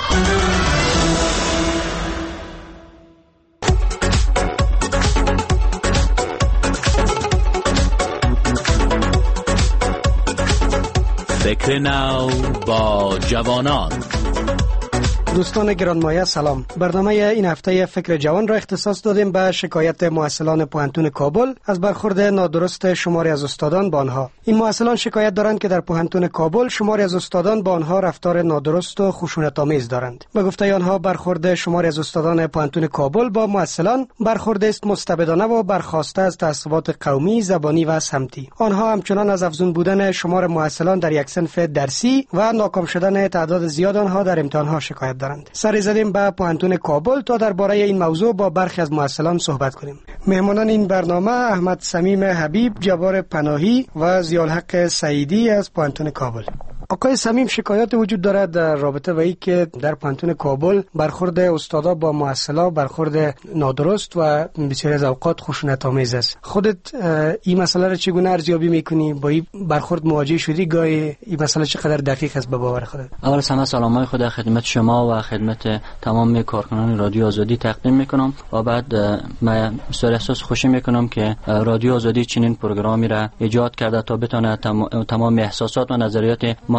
فکر نو با جوانان. دوستان گرانمایه سلام. برنامه این هفته فکر جوان را اختصاص دادیم به شکایت محصلان پوهنتون کابل از برخورد نادرست شماری از استادان با آنها. این محصلان شکایت دارند که در پوهنتون کابل شماری از استادان با آنها رفتار نادرست و خشونت‌آمیز دارند. به گفته آنها برخورد شماری از استادان پوهنتون کابل با محصلان برخورد است مستبدانه و برخاسته از تعصبات قومی، زبانی و سمتی. آنها همچنان از افزون بودن شمار محصلان در یک صنف درسی و ناکام شدن تعداد زیاد آنها در امتحان‌ها شکایت دارند. سری زدیم به پوهنتون کابل تا درباره این موضوع با برخی از محصلان صحبت کنیم. مهمانان این برنامه احمد صمیم حبیب، جبار پناهی و ضیاءالحق سعیدی از پوهنتون کابل. آقای صمیم، شکایات وجود دارد در رابطه با اینکه در پوهنتون کابل برخورد استادا با محصلا برخورد نادرست و بسیاری از اوقات خشونت‌آمیز است. خودت این مسئله را چگونه ارزیابی می‌کنی؟ با این برخورد مواجه شدی؟ گاهی این مسئله چقدر دقیق است به باور خودت؟ اول از همه سلامای خدا خدمت شما و خدمت تمام کارکنان رادیو آزادی تقدیم می‌کنم و بعد من بسیار احساس خوشی می‌کنم که رادیو آزادی چنین پروگرامی را ایجاد کرده تا بتونه تمام احساسات و نظریات ما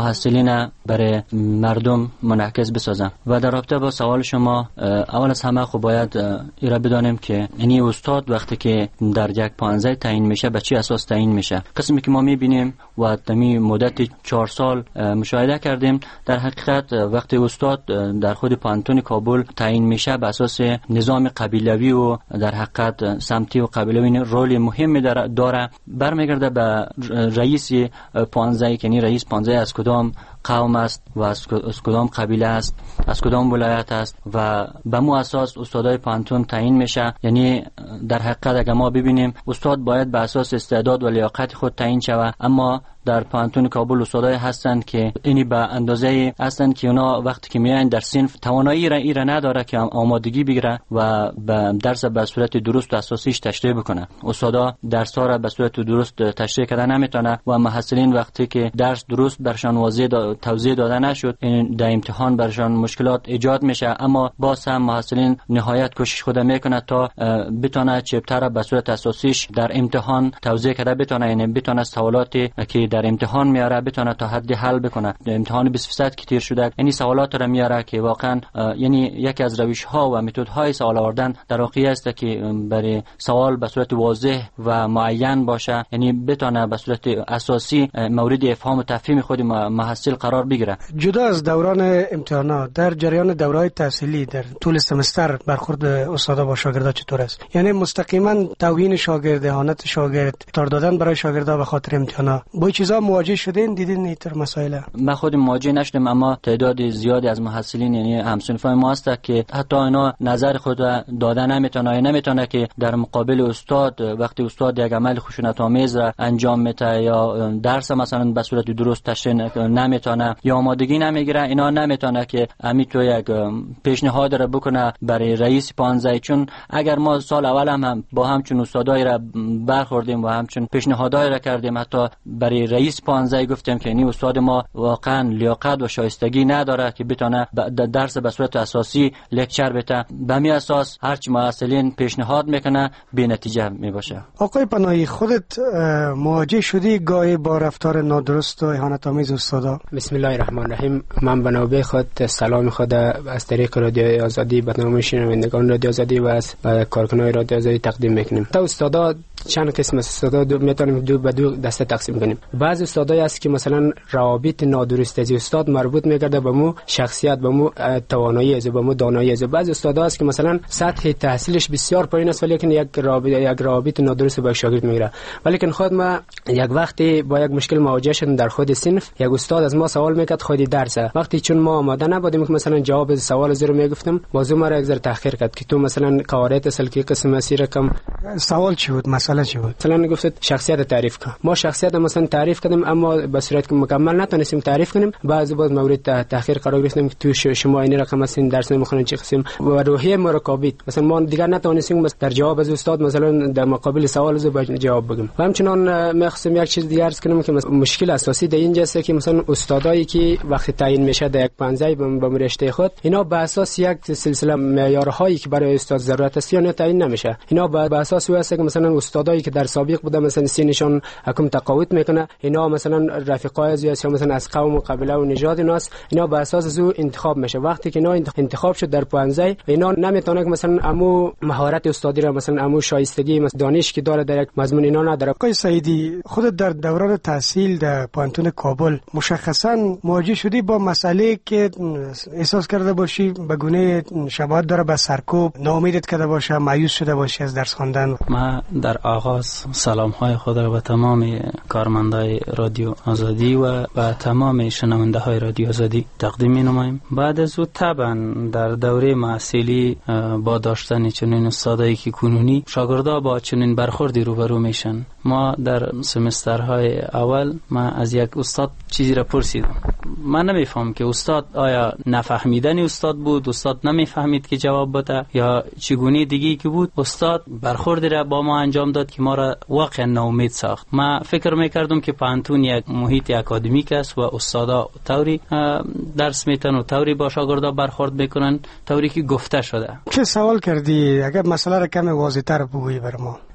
محصلین برای مردم منعکس بسازن. و در رابطه با سوال شما، اول از همه خب باید ایرا بدانیم که این استاد وقتی که در یک پانزده تعیین میشه به چه اساس تعیین میشه. قسمی که ما میبینیم و تمی مدت چهار سال مشاهده کردیم، در حقیقت وقتی استاد در خود پانتون کابل تعیین میشه به اساس نظام قبیلوی و در حقیقت سمتی و قبیلوی رول مهمی داره. برمیگرده به رئیس پانزده، یعنی رئیس پانزده از کدام قوم است و از کدام قبیله است، از کدام ولایت است و به مو اساس استادای پانتون تعیین میشه. یعنی در حقیقت اگر ما ببینیم استاد باید به اساس استعداد و لیاقت خود تعیین شود، اما در پانتون کابل استادای هستند که اینی به اندازه هستند که اونا وقتی که میان در صنف توانایی را ایره نداره که آمادگی بگیره و به درس به صورت درست و اساسیش تشریح بکنه. استادا درس ها را به صورت درست تشریح کردن نمیتونه و محصلین وقتی که درس درست برشان واضح دا توضیح داده نشد، این در امتحان برشان مشکلات ایجاد میشه. اما باز هم محصلین نهایت کوشش خود میکنه تا بتونه چپتر به صورت اساسیش در امتحان توضیح کرده بتونه، یعنی بتونه سوالاتی که در امتحان میاره بتونه تا حد حل بکنه. امتحان بیست فیصد که تیر شده یعنی سوالات را میاره که واقعا یعنی یکی از روش ها و متد های سوال آوردن در واقع است که برای سوال به صورت واضح و معین باشه، یعنی بتونه به صورت اساسی مورد افهام و تفهیم خود محصل قرار بگیره. جدا از دوران امتحانات، در جریان دوره‌های تحصیلی در طول سمستر برخورد استادا با شاگردا چطور است؟ یعنی مستقیما توهین شاگرد، اهانت شاگرد، تار دادن برای شاگردا به خاطر امتحانات، با این چیزا مواجه شدین؟ دیدین اینطور مسائل؟ من خود مواجه نشدم، اما تعداد زیادی از محصلین یعنی همسنفای ما هست که حتی اینا نظر خود دادن نمیتونه نمیتونه که در مقابل استاد وقتی استاد یک عمل خشونت آمیز را انجام میده یا درس مثلا به صورت درست تشریح نمیتونه یا آمادگی نمیگیره، اینا نمیتونه که امی تو یک پیشنهاد را بکنه برای رئیس پانزده. چون اگر ما سال اول هم با همچون استادای را برخوردیم و همچون پیشنهادای را کردیم، حتی برای رئیس پانزده گفتیم که این استاد ما واقعا لیاقت و شایستگی نداره که بتونه درس به صورت اساسی لکچر بده. به می اساس هرچی محصلین پیشنهاد میکنه بی نتیجه می باشه. آقای پناهی، خودت مواجه شدی گاهی با رفتار نادرست و اهانت آمیز استادا؟ بسم الله الرحمن الرحیم. من به نوبه خود سلام خود از طریق رادیو آزادی به تمام شنوندگان رادیو آزادی و از کارکنان رادیو آزادی تقدیم میکنیم. تا استادا چند قسم استادا دو میتونیم دو به دو دسته تقسیم کنیم. بعض استادایی هست که مثلا روابط نادرست از استاد مربوط میگرده به مو شخصیت، به مو توانایی از، به مو دانایی از. بعض استادا هست که مثلا سطح تحصیلش بسیار پایین است ولی یک رابطه یک رابط نادرست با شاگرد میگیره. ولی که خود ما یک وقتی با یک مشکل مواجه شدیم در خود صنف، یک استاد از ما سوال میکرد خودی درس، وقتی چون ما آماده نبودیم که مثلا جواب سوال زیرو میگفتم، بازو ما را یک ذره تحقیر کرد که تو مثلا قواعد سلکی قسم مسیر کم. سوال چی بود؟ مسئله چی بود؟ مثلا گفت شخصیت تعریف کن. ما شخصیت مثلا تعریف کردیم اما به صورت که مکمل نتونستیم تعریف کنیم. بعضی باز مورد تحقیر قرار گرفتیم که تو شما این رقم هستین درس نمیخونین چی قسم و روحیه مراقبت. مثلا ما دیگر نتونستیم در جواب از استاد مثلا در مقابل سوال از جواب بگیم. و همچنان میخواستم یک چیز دیگر عرض کنم که مشکل اساسی در اینجا است که مثلا استادایی که وقتی تعیین میشه در یک پانزده به رشته خود، اینا به اساس یک سلسله معیارهایی که برای استاد ضرورت است یا تعیین نمیشه. اینا به اساس او است که مثلا استادایی که در سابق بوده مثلا سینشون حکم تقاوت میکنه، اینا مثلا رفیقای از یا مثلا از قوم و قبیله و نژاد ایناست، اینا به اساس از او انتخاب میشه. وقتی که اینا انتخاب شد در پانزده، اینا نمیتونه که مثلا امو مهارت استادی را مثلا امو شایستگی مثلا دانش که داره در یک مضمون اینا نداره. آقای سعیدی، خودت در دوران تحصیل در پانتون کابل مشخصا مواجه شدی با مسئله که احساس کرده باشی به گونه شباهت داره به سرکوب، ناامیدت کرده باشه، مایوس شده باشی از درس خواندن؟ ما در آغاز سلام های خود را به تمام کارمندای رادیو آزادی و به تمام شنونده های رادیو آزادی تقدیم می نماییم. بعد از او طبعا در دوره محصولی با داشتن چنین استادایی که کنونی، شاگردا با چنین برخوردی روبرو میشن. ما در سمسترهای اول ما از یک استاد چیزی را پرسیدم. من نمیفهم که استاد آیا نفهمیدن استاد بود، استاد نمیفهمید که جواب بده یا چگونه دیگه که بود. استاد برخوردی را با ما انجام داد که ما را واقعا ناامید ساخت. ما فکر میکردم که پانتون یک محیط اکادمیک است و استادا طوری درس میتن و طوری با شاگردا برخورد میکنن طوری که گفته شده. چه سوال کردی؟ اگر مسئله را کمی واضح‌تر بگویی بر ما.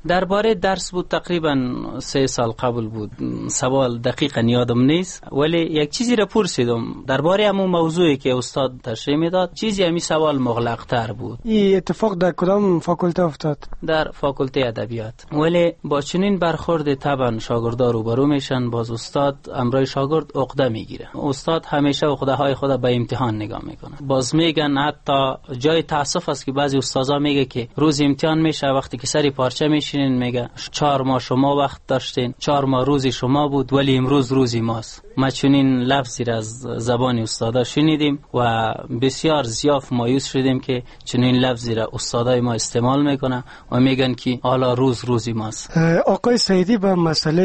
درباره درس بود، تقریبا سه سال قبل بود. سوال دقیقا یادم نیست، ولی یک چیزی را پرسیدم درباره همون موضوعی که استاد تشریح میداد. چیزی همین سوال مغلق تر بود. این اتفاق در کدام فاکولته افتاد؟ در فاکولته ادبیات. ولی با چنین برخورد طبعا شاگردا روبرو میشن، باز استاد امرای شاگرد عقده میگیره. استاد همیشه عقده های خود به امتحان نگاه میکنه. باز میگن حتی جای تاسف است که بعضی استادا میگه که روز امتحان میشه، وقتی که سری پارچه میشینین میگه چهار ماه شما وقت داشتین، چهار ماه روزی شما بود، ولی امروز روزی ماست. ما چنین لفظی را از زبان استادا شنیدیم و بسیار زیاف مایوس شدیم که چنین لفظی را استادای ما استعمال میکنه و میگن که حالا روز روزی ماست. آقای سعیدی به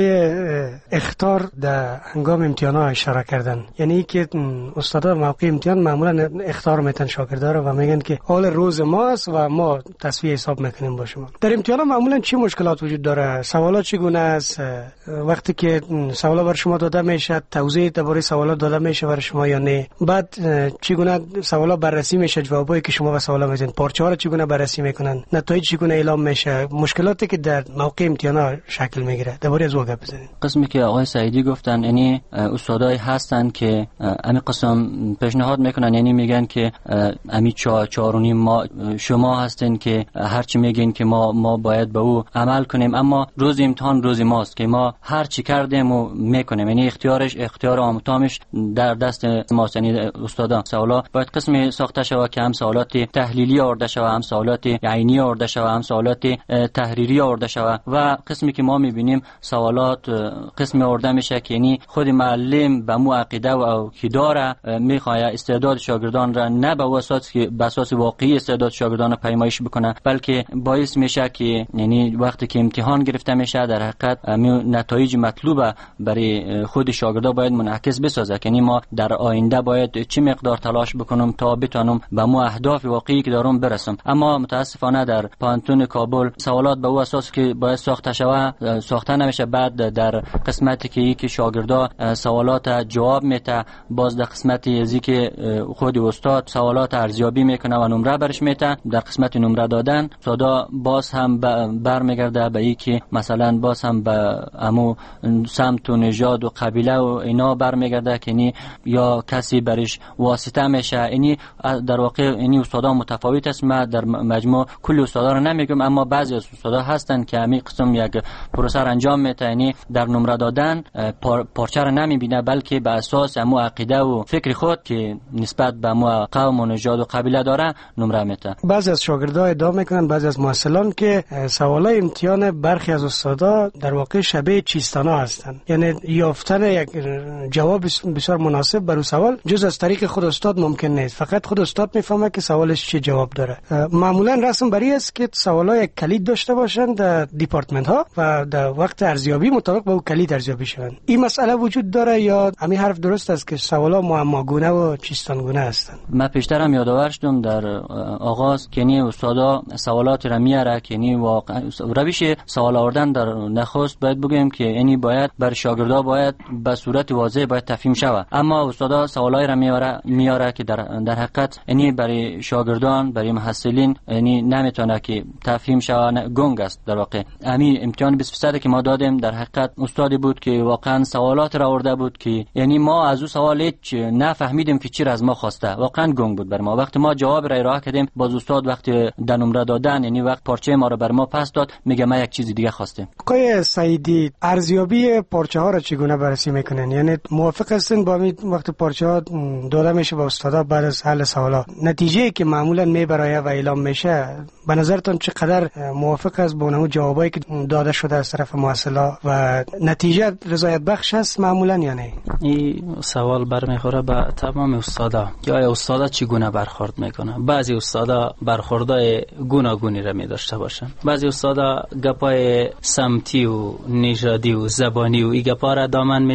مسئله اخطار در هنگام امتحانات اشاره کردن، یعنی که استادا موقع امتحان معمولا اخطار میتن شاگردا رو و میگن که حال روز ماست و ما تصفیه حساب میکنیم با شما. در امتحان معمولا چه مشکلات وجود داره؟ سوالات چگونه است؟ وقتی که سوالا بر شما داده میشه توضیح درباره سوالات داده میشه برای شما یا نه؟ بعد چگونه سوالا بررسی میشه؟ جوابایی که شما به سوالا میدین پارچه‌ها رو چگونه بررسی میکنن؟ نتایج چگونه اعلام میشه؟ مشکلاتی که در موقع امتحانات شکل میگیره درباره از واقع بزنید. قسمی که آقای سعیدی گفتن، یعنی استادای هستن که امی قسم پیشنهاد میکنن، یعنی میگن که امی چهار چهارونی ما شما هستین که هر چی میگین که ما ما باید به او عمل کنیم، اما روز امتحان روز ماست که ما هر چی کردیم و میکنیم، یعنی اختیارش اختیار آموزش در دست ماست. یعنی استادا سوالا باید قسمی ساخته شود که هم سوالات تحلیلی آورده شود، هم سوالات عینی آورده شود، هم سوالات تحریری آورده شود و قسمی که ما میبینیم سوالات قسمی آورده میشه که یعنی خود معلم به مو عقیده و کی داره میخواد استعداد شاگردان را نه به اساس که به اساس واقعی استعداد شاگردان پیمایش بکنه، بلکه باعث میشه که یعنی وقتی که امتحان گرفته میشه در حقیقت نتایج مطلوبه برای خود شاگردا باید منعکس بسازه. یعنی ما در آینده باید چه مقدار تلاش بکنم تا بتونم به مو اهداف واقعی که دارم برسم. اما متاسفانه در پانتون کابل سوالات به او اساس که باید ساخته شود ساخته نمیشه. بعد در قسمتی که یکی شاگردا سوالات جواب میده، باز در قسمتی ازی که خود استاد سوالات ارزیابی میکنه و نمره برش میده، در قسمت نمره دادن صدا باز هم برمیگرده به یکی مثلا باز هم به امو سمت و نژاد و قبیله و اینا برمیگرده که یعنی یا کسی برش واسطه میشه. یعنی در واقع یعنی استادا متفاوت است. ما در مجموع کل استادا رو نمیگم، اما بعضی از استادا هستن که همین قسم یک پروسه انجام میده، یعنی در نمره دادن پارچه رو نمیبینه، بلکه به اساس امو عقیده و فکر خود که نسبت به امو قوم و نژاد و قبیله داره نمره میده. بعضی از شاگردا ادعا میکنن، بعضی از مؤثلان، که سوالای امتحان برخی از استادا در واقع شبیه چیستانا هستند، یعنی یافتن یک جواب بسیار مناسب برای سوال جز از طریق خود استاد ممکن نیست. فقط خود استاد میفهمه که سوالش چه جواب داره. معمولا رسم بری است که سوالای کلید داشته باشند در دیپارتمنت ها و در وقت ارزیابی مطابق با کلید ارزیابی شوند. این مسئله وجود داره یا همین حرف درست است که سوالا معماگونه و چیستانگونه هستند؟ من پیشترم یادآور شدم در آغاز که نی استادا سوالات را میاره که نی واقعا روش سوال آوردن در نخست باید بگیم که یعنی باید بر شاگردا باید به صورت واضح باید تفهیم شود، اما استادا سوالای را میاره میاره که در در حقیقت یعنی برای شاگردان برای محصلین یعنی نمیتونه که تفهیم شود، گنگ است. در واقع همین امتحان بیست فیصد که ما دادیم در حقیقت استادی بود که واقعا سوالات را آورده بود که یعنی ما از او سوال هیچ نفهمیدیم که چی را از ما خواسته، واقعا گنگ بود بر ما. وقتی ما جواب را ارائه کردیم باز استاد وقتی در نمره دادن یعنی وقت پارچه ما را بر ما پس داد، میگه ما یک چیز دیگه خواستیم. آقای سعیدی، ارزیابی پارچه ها را چگونه بررسی میکنن؟ یعنی موافق هستین با همین وقت پارچه ها داده میشه به استادا بعد از حل سوالا نتیجه که معمولا میبره و اعلام میشه، به نظرتون چقدر موافق است با اون جوابایی که داده شده از طرف مؤثلا و نتیجه رضایت بخش است معمولا یا نه؟ این سوال برمیخوره به تمام استادا که آیا استادا چگونه برخورد میکنه. بعضی استادا برخوردای گوناگونی را می داشته باشن، بعضی استادا گپای سمتی و نژادی و زبانی و این گپا را دامن میزنن،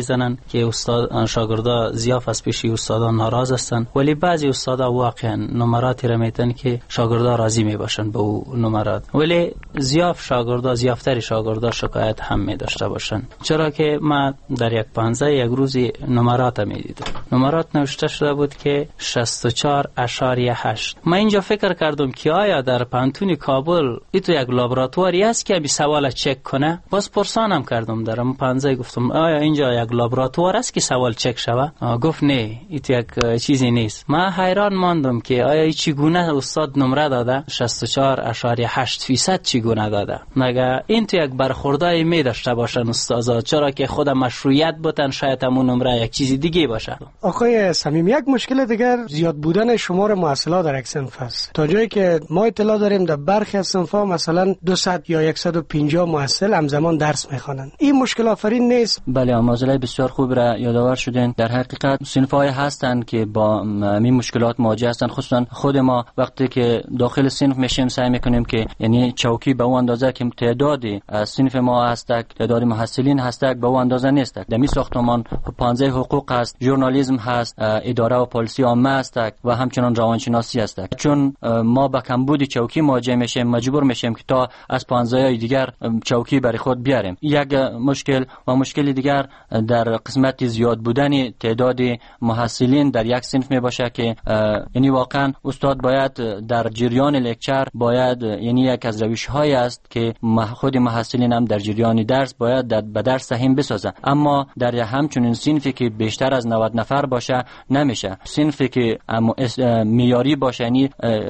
که استاد شاگردا زیاف از پیشی استادان ناراض هستند، ولی بعضی استادا واقعا نمراتی را میتن که شاگردا راضی میباشن به او نمرات، ولی زیاف شاگردا زیافتر شاگردا شکایت هم می داشته باشن. چرا که ما در یک پانزده یک روزی نمرات میدیدم، نمرات نوشته شده بود که شصت و چهار اشاریه هشت. من اینجا فکر کردم که آیا در پانتون کابل ایتو یک لابراتواری است که بی سوال چک کنه؟ باز پرسانم کردم درم پانزده، گفتم آیا اینجا یک لابراتوار است که سوال چک شوه؟ گفت نه، ایتو یک چیزی نیست. من حیران ماندم که آیا چگونه استاد نمره داده شصت و چهار اشاریه هشت فیصد چگونه داده؟ مگه این تو یک برخوردای می داشته باشن استادا؟ چرا که خود مشروعیت بودن، شاید همون نمره یک چیزی دیگه باشه. آقای صمیم، یک مشکل دیگر زیاد بودن شمار محصلات در یک صنف است. تا جایی که ما اطلاع داریم در برخی از صنف‌ها مثلا دویست یا صد و پنجاه محصل همزمان درس میخوانند. این مشکل آفرین نیست؟ بله، معضله بسیار خوب را یادآور شدین. در حقیقت صنف‌های هستند که با این مشکلات مواجه هستند. خصوصا خود ما وقتی که داخل صنف میشیم سعی میکنیم که یعنی چوکی به اون اندازه که تعدادی از صنف ما هست، تعداد محصلین هست به اون اندازه نیست. در می ساختمان پانزده حقوق هست، ژورنالیسم هست، اداره و پالیسی عامه است و همچنان روانشناسی است. چون ما با کمبود چوکی مواجه میشیم، مجبور میشیم که تا از پانزده دیگر چوکی برای خود بیاریم. یک مشکل و مشکل دیگر در قسمت زیاد بودن تعداد محصلین در یک صنف می باشه که یعنی واقعا استاد باید در جریان لکچر باید یعنی یک از روش های است که خود محصلین هم در جریان درس باید در به درس سهم بسازن. اما در همچنین صنفی که بیشتر از نود نفر باشه نمیشه. صنفی که معیاری باشه یعنی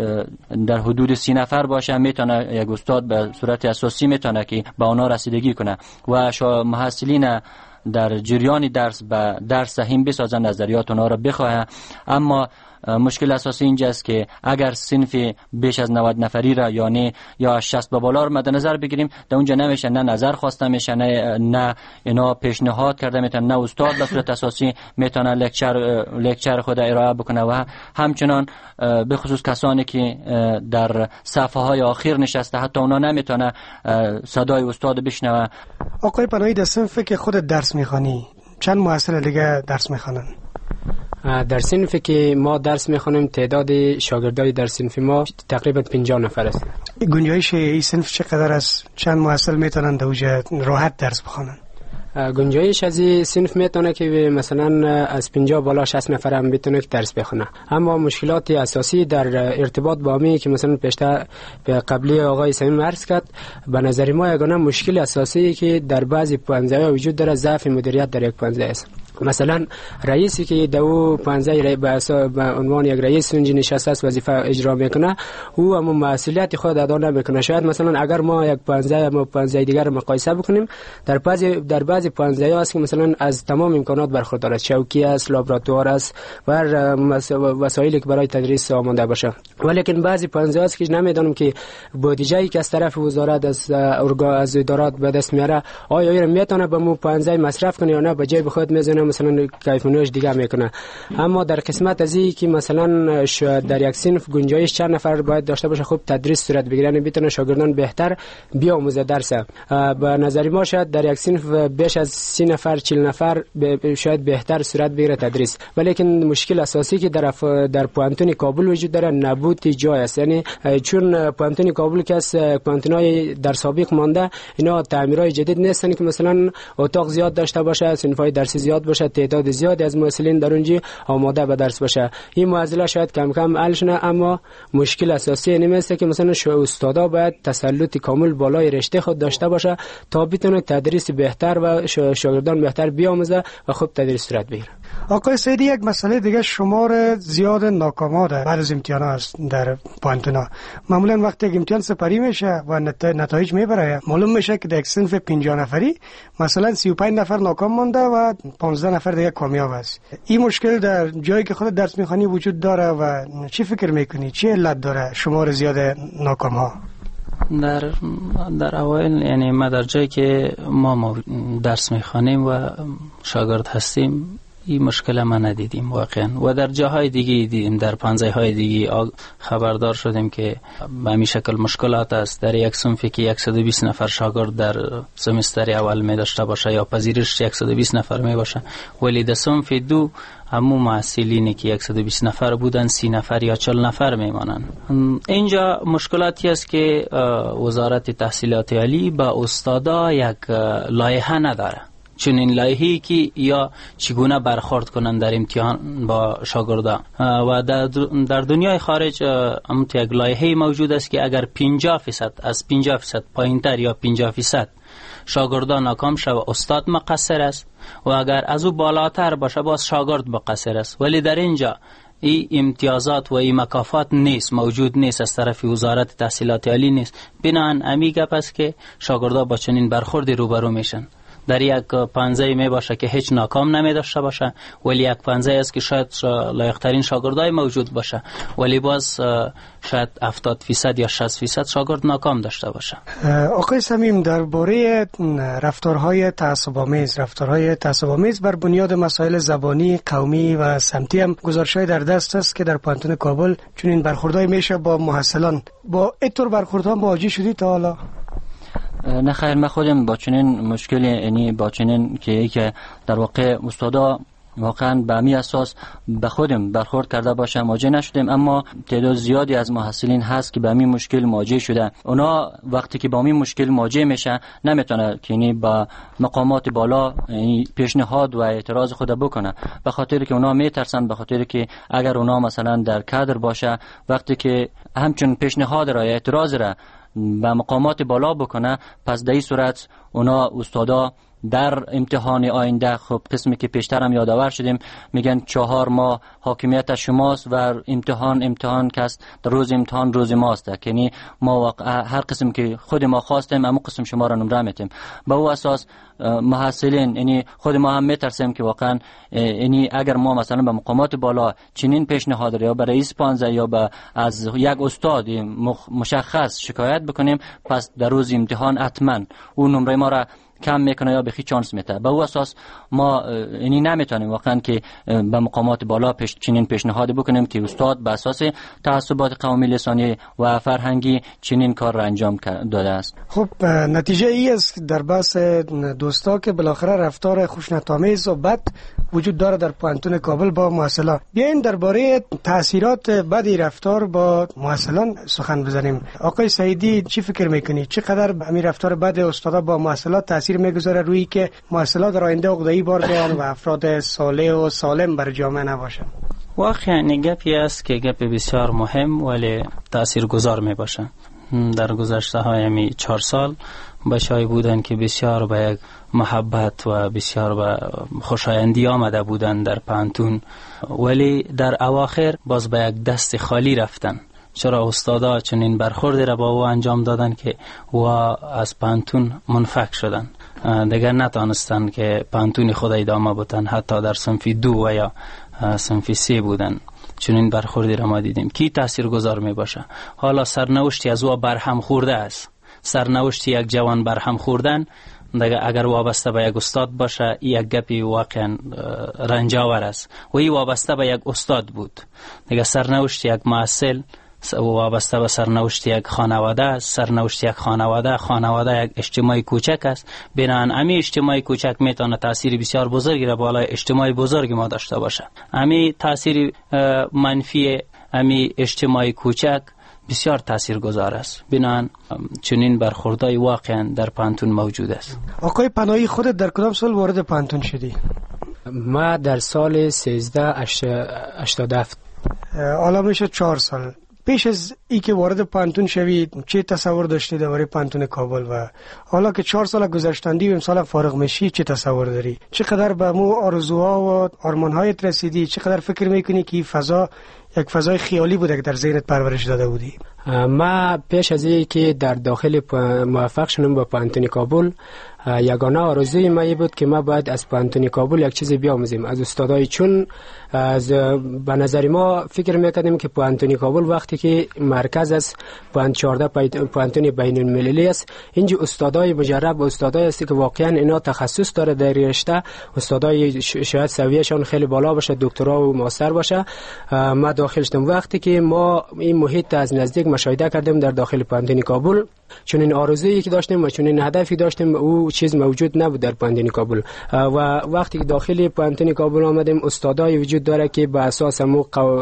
در حدود سی نفر باشه میتونه یک استاد به صورت اساسی میتونه که به اونا رسیدگی کنه و محصلین در جریان درس به درس سهم بسازن، نظریات اونا را بخواه. اما مشکل اساسی اینجاست که اگر صنف بیش از نود نفری را یعنی یا شصت به بالا را مد نظر بگیریم، در اونجا نمیشه نه نظر خواسته میشه، نه نه اینا پیشنهاد کرده میتونه، نه استاد به صورت اساسی میتونه لکچر لکچر خود ارائه بکنه و همچنان به خصوص کسانی که در صفحه های آخر نشسته حتی اونا نمیتونه صدای استاد بشنوه. آقای پناهی، در صنفی که خود درس میخوانی چند محصل دیگه درس میخوانن؟ در صنفی که ما درس میخونیم تعداد شاگردای در صنف ما تقریبا پنجاه نفر است. گنجایش این صنف چقدر است؟ چند محصل میتونن در اونجا راحت درس بخونن؟ گنجایش از این صنف میتونه که مثلا از پنجاه بالا شصت نفر هم بتونه که درس بخونه. اما مشکلات اساسی در ارتباط با می که مثلا پیشتر به قبلی آقای صمیم عرض کرد، به نظر ما یگانه مشکل اساسی که در بعضی پانزده وجود داره ضعف مدیریت در یک پانزده است. مثلا رئیسی که دو پانزده به عنوان یک رئیس اونجا نشسته است وظیفه اجرا میکنه، او هم مسئولیت خود ادا نمیکنه. شاید مثلا اگر ما یک پانزده ما پانزده دیگر مقایسه بکنیم، در بعضی در بعضی پانزده است که مثلا از تمام امکانات برخوردار است، چوکی است، لابراتوار است و وسایلی که برای تدریس آماده باشه. ولیکن بعضی پانزده است که نمیدونم که بودجه‌ای که از طرف وزارت از ارگان از ادارات به دست میاره آیا این میتونه به مو پانزده مصرف کنه یا نه، به جای بخواد میزنه مثلا کیفونوش دیگه میکنه. اما در قسمت از این که مثلا در یک صنف گنجایش چند نفر باید داشته باشه خوب تدریس صورت بگیره، بتونه شاگردان بهتر بیاموزه درس. به نظر ما شاید در یک صنف بیش از سی نفر چهل نفر شاید بهتر صورت بگیره تدریس. ولیکن مشکل اساسی که در در پوانتون کابل وجود داره نبود جای است. یعنی چون پوانتون کابل که از پوانتونای در سابق مانده، اینا تعمیرای جدید نیستن که مثلا اتاق زیاد داشته باشه، صنفای درسی زیاد باشه، تعداد زیادی از محصلین در اونجا آماده به درس باشه. این معضله شاید کم کم حل شده، اما مشکل اساسی این است که مثلا استادا باید تسلط کامل بالای رشته خود داشته باشه تا بتونه تدریس بهتر و شاگردان بهتر بیاموزه و خوب تدریس صورت بگیره. آقای سیدی، یک مسئله دیگه شمار زیاد ناکامات بعد از امتحانات است در پوانتونا. معمولا وقتی که امتحان سپری میشه و نتایج میبره، معلوم میشه که در یک صنف پنجاه نفری مثلا سی و پنج نفر ناکام مونده و پانزده نفر دیگه کامیاب است. این مشکل در جایی که خود درس میخوانی وجود داره و چی فکر میکنی؟ چی علت داره شمار زیاد ناکام ها؟ در در اوایل یعنی ما در جایی که ما, ما درس میخوانیم و شاگرد هستیم، این مشکل ما ندیدیم واقعا. و در جاهای دیگه دیدیم، در پانزده های دیگه خبردار شدیم که به همین شکل مشکلات است. در یک صنفی که صد و بیست نفر شاگرد در سمستر اول می داشته باشه یا پذیرش صد و بیست نفر می باشه، ولی در صنف دو همون محصلینی که صد و بیست نفر بودن سی نفر یا چهل نفر میمانن. اینجا مشکلاتی است که وزارت تحصیلات عالی با استادا یک لایحه نداره، چون این لایحه‌ای که یا چگونه برخورد کنند در امتحان با شاگردان. و در, در دنیای خارج هم یک لایحه‌ای موجود است که اگر پنجاه فیصد از پنجاه فیصد پایینتر یا پنجاه فیصد شاگردان ناکام شود استاد مقصر است و اگر از او بالاتر باشه باز شاگرد مقصر است. ولی در اینجا این امتیازات و این مکافات نیست، موجود نیست، از طرف وزارت تحصیلات عالی نیست. بنابراین امی گپ است که شاگردان با چنین برخوردی روبرو میشن. در یک پانزه می باشه که هیچ ناکام نمی داشته باشه، ولی یک پانزه است که شاید لایق‌ترین شاگردای موجود باشه، ولی باز شاید هفتاد فیصد یا شصت فیصد شاگرد ناکام داشته باشه. آقای صمیم، درباره رفتارهای تعصب‌آمیز، رفتارهای تعصب‌آمیز بر بنیاد مسائل زبانی، قومی و سمتی هم گزارش‌های در دست است که در پانتون کابل چون این برخوردهای میشه با محصلان. با اینطور برخوردها مواجه شدی تا حالا؟ نه خیر، من خودم با چنین مشکلی، یعنی با چنین که که در واقع استادا واقعا به می اساس به خودم برخورد کرده باشم مواجه نشدم، اما تعداد زیادی از محصلین هست که به می مشکل مواجه شده. اونا وقتی که با می مشکل مواجه میشه نمیتونه که یعنی با مقامات بالا یعنی پیشنهاد و اعتراض خود بکنه، به خاطر که اونا میترسن، به خاطر که اگر اونا مثلا در کادر باشه وقتی که همچون پیشنهاد را یا اعتراض را به مقامات بالا بکنه، پس در این صورت اونا استادا در امتحان آینده، خب قسمی که پیشتر هم یادآور شدیم میگن چهار ماه حاکمیت شماست و امتحان امتحان کست در روز امتحان روز ماست، یعنی ما هر قسم که خود ما خواستیم اما قسم شما را نمره میتیم. به او اساس محصلین یعنی خود ما هم میترسیم که واقعا یعنی اگر ما مثلا به مقامات بالا چنین پیشنهاد یا به رئیس پانزده یا به از یک استاد مشخص شکایت بکنیم، پس در روز امتحان حتما اون نمره ما را کم میکنه یا بخی چانس میده. به او اساس ما یعنی نمیتونیم واقعا که به مقامات بالا پیش چنین پیشنهاد بکنیم که استاد به اساس تعصبات قومی، لسانی و فرهنگی چنین کار را انجام داده است. خب نتیجه ای است در بحث دوستا که بالاخره رفتار خشونت‌آمیز و بد وجود داره در پانتون کابل با محصلان. بیاین درباره تاثیرات بدی رفتار با محصلان سخن بزنیم. آقای سعیدی چی فکر میکنی؟ چقدر همین رفتار بد استادا با محصلات تاثیر میگذاره روی که محصلات در آینده عقده‌ای بار بیان و افراد صالح و سالم بر جامعه نباشند؟ واقعا گپی است که گپ بسیار مهم ولی تاثیرگذار می باشه. در گذشته های می چهار سال بچه‌ای بودن که بسیار به یک محبت و بسیار به خوشایندی آمده بودن در پانتون، ولی در اواخر باز به یک دست خالی رفتن. چرا استادا چنین برخوردی را با او انجام دادن که و از پانتون منفک شدن، دیگر نتانستن که پانتون خود ادامه بودن، حتی در صنف دو و یا صنف سه بودن. چنین برخوردی را ما دیدیم کی تأثیر گذار می باشه. حالا سرنوشتی از او برهم خورده است، سرنوشتی یک جوان برهم خوردن دیگه اگر وابسته به یک استاد باشه یک گپی واقعا رنجاور است و این وابسته به یک استاد بود. دیگه سرنوشت یک محصل وابسته به سرنوشت یک خانواده است، سرنوشت یک خانواده خانواده یک اجتماع کوچک است. بنابراین امی اجتماع کوچک میتونه تاثیر بسیار بزرگی را بالای اجتماع بزرگ ما داشته باشه. امی تاثیر منفی امی اجتماع کوچک بسیار تاثیرگذار است. بنابراین چنین برخوردهای واقعا در پانتون موجود است. آقای پناهی، خودت در کدام سال وارد پانتون شدی؟ ما در سال سیزده هشتاد و هفت. حالا میشه چهار سال. پیش از ای که وارد پانتون شوید چه تصور داشتی درباره پانتون کابل و حالا که چهار سال گذشتندی و امسال فارغ میشی چه تصور داری؟ چقدر به مو آرزوها و آرمانهایت رسیدی؟ چقدر فکر میکنی که این فضا یک فضای خیالی بوده که در ذهنت پرورش داده بودی؟ ما پیش از این که در داخل موفق شدم با پانتون کابل، یگانه آرزوی ما بود که ما باید از پانتون کابل یک چیزی بیاموزیم از استادای، چون از به نظر ما فکر میکردیم که پانتون کابل وقتی که مرکز است پانتون چهارده پانتون بین المللی است، اینجا استادای مجرب و استادای است که واقعا اینا تخصص داره در رشته، استادای شاید سویهشان خیلی بالا باشه، دکترا و ماستر باشه. ما داخل شدم وقتی که ما این محیط از نزدیک مشاهده کردیم در داخل پانتون کابل، چون این آرزویی که داشتیم و چون این هدفی داشتیم او چیز موجود نبود در پانتون کابل. و وقتی که داخل پانتون کابل آمدیم استادای وجود داره که به اساس مو قو...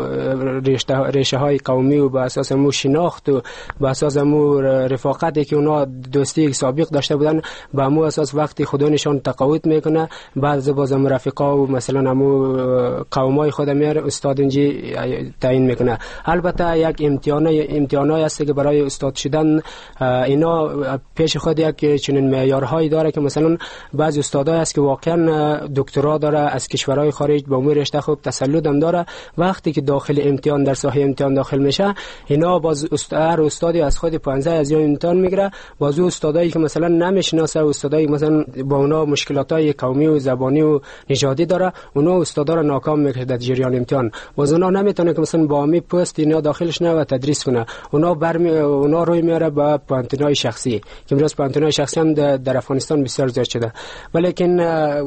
ریشه های قومی و به اساس مو شناخت و به اساس مو رفاقتی که اونا دوستی سابق داشته بودن به مو اساس وقتی خودشون تقاوت میکنه بعضی باز رفقا و مثلا مو قومای خود میاره استاد اینجی تعیین میکنه. البته یک امتحان امتحانای هست که برای استاد شدن اینا پیش خود یک چنین معیارهایی داره که مثلا بعضی استادای است که واقعا دکترا داره از کشورهای خارج با امور رشته خوب تسلط هم داره، وقتی که داخل امتحان در ساحه امتحان داخل میشه اینا باز استاد استادی از خود پانزده از امتحان میگیره، باز استادایی که مثلا نمیشناسه استادایی مثلا با اونا مشکلاتای قومی و زبانی و نژادی داره اونا استادا رو ناکام میکنه در جریان امتحان، باز اونا نمیتونه که مثلا با می پست اینا داخلش نه و تدریس کنه، اونا برمی اونا روی میاره با پانتونای شخصی که امروز پانتونای شخصی هم در افغانستان بسیار زیاد شده. ولیکن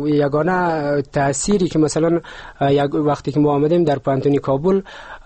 یگانه تأثیری که مثلا یک وقتی که ما آمدیم در پانتون کابل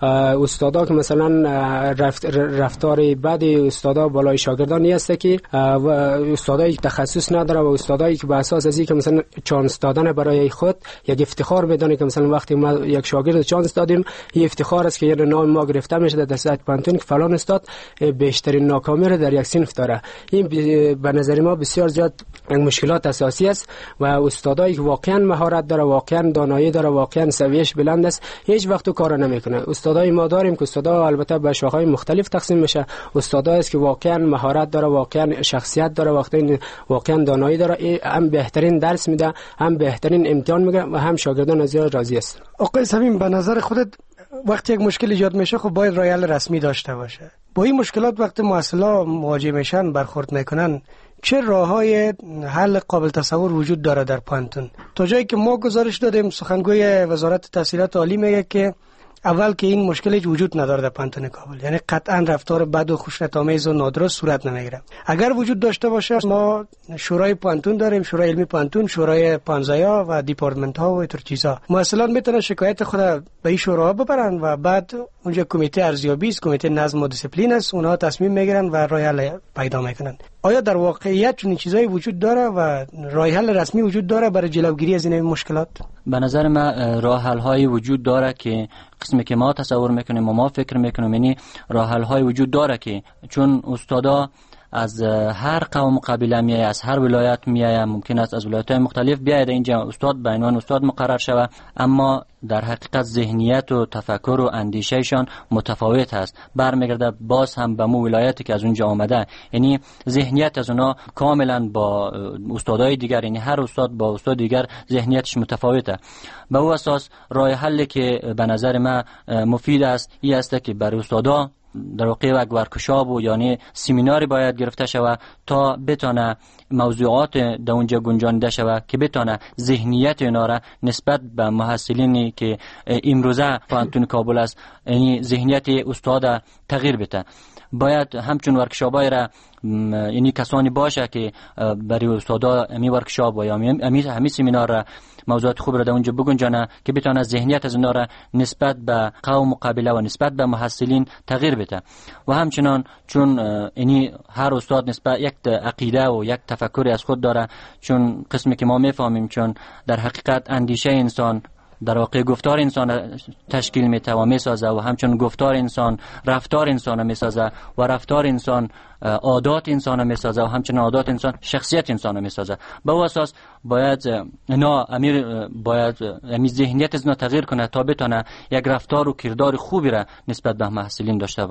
استادا که مثلا رفت رفتار بد استادا بالای شاگردان نیست که و استادایی که تخصص نداره و استادایی که به اساس از اینکه مثلا چانس دادن برای خود یک افتخار بدونه که مثلا وقتی ما یک شاگرد چانس دادیم این افتخار است که یه نام ما گرفته میشه در سطح پانتون که فلان استاد بیشترین ناکامی رو در یک صنف داره. این به نظر ما بسیار زیاد مشکلات اساسی است و استادایی که واقعا مهارت داره واقعا دانایی داره واقعا سویهش بلند است هیچ وقت کار نمیکنه. استادای ما داریم که استادا البته به شاخه‌های مختلف تقسیم میشه، استادایی است که واقعا مهارت داره واقعا شخصیت داره واقعا واقعا دانایی داره، هم بهترین درس میده هم بهترین امتحان میگیره و هم شاگردان از او راضی است. آقای صمیم به نظر خودت وقتی یک مشکل ایجاد میشه خب باید راه حل رسمی داشته باشه. با این مشکلات وقتی مؤسسه‌ها مواجه میشن برخورد میکنن چه راههای حل قابل تصور وجود داره در پانتون؟ تا جایی که ما گزارش دادیم سخنگوی وزارت تحصیلات عالی میگه که اول که این مشکل هیچ وجود نداره در پانتون کابل، یعنی قطعا رفتار بد و خشونت‌آمیز و نادرست صورت نمیگیره. اگر وجود داشته باشه ما شورای پانتون داریم، شورای علمی پانتون، شورای پانزایا و دیپارتمنت ها و اینطور چیزا. مؤسسات میتونن شکایت خود به این شورا ببرن و بعد اونجا کمیته ارزیابی است، کمیته نظم و دیسپلین است، اونها تصمیم میگیرن و راه حل پیدا میکنن. آیا در واقعیت چنین چیزایی وجود داره و راه حل رسمی وجود داره برای جلوگیری از این مشکلات؟ به نظر من راه حل های وجود داره که قسمی که ما تصور میکنیم و ما فکر میکنیم، یعنی راه حل های وجود داره که چون استادا از هر قوم قبیله میایه، از هر ولایت میایه، ممکن است از ولایت‌های مختلف بیاید اینجا استاد به عنوان استاد مقرر شود، اما در حقیقت ذهنیت و تفکر و اندیشهشان متفاوت است، برمیگرده باز هم به مو ولایتی که از اونجا آمده، یعنی ذهنیت از اونا کاملا با استادای دیگر، یعنی هر استاد با استاد دیگر ذهنیتش متفاوته. به او اساس راه حلی که به نظر من مفید است این است که برای استادا در واقع یک ورکشاپ و یعنی سمیناری باید گرفته شود تا بتونه موضوعات در اونجا گنجانیده شود که بتونه ذهنیت اینا را نسبت به محصلینی که امروزه پانتون کابل است یعنی ذهنیت استاد تغییر بده. باید همچون ورکشاپای را یعنی کسانی باشه که برای استادا امی ورکشاپ و یا امی همین سمینار را موضوعات خوب را در اونجا بگنجانه که بتونه ذهنیت از اینا را نسبت به قوم و قبیله و نسبت به محصلین تغییر بده. و همچنان چون یعنی هر استاد نسبت یک عقیده و یک تفکری از خود داره، چون قسمی که ما میفهمیم چون در حقیقت اندیشه انسان در واقع گفتار انسان تشکیل میده و میسازه و همچنین گفتار انسان رفتار انسان میسازه و رفتار انسان عادات انسان میسازه و همچنین عادات انسان شخصیت انسان میسازه. به اون اساس باید اینا امیر باید یعنی ذهنیت از اینا تغییر کنه تا بتونه یک رفتار و کردار خوبی را نسبت به محصلین داشته باشه.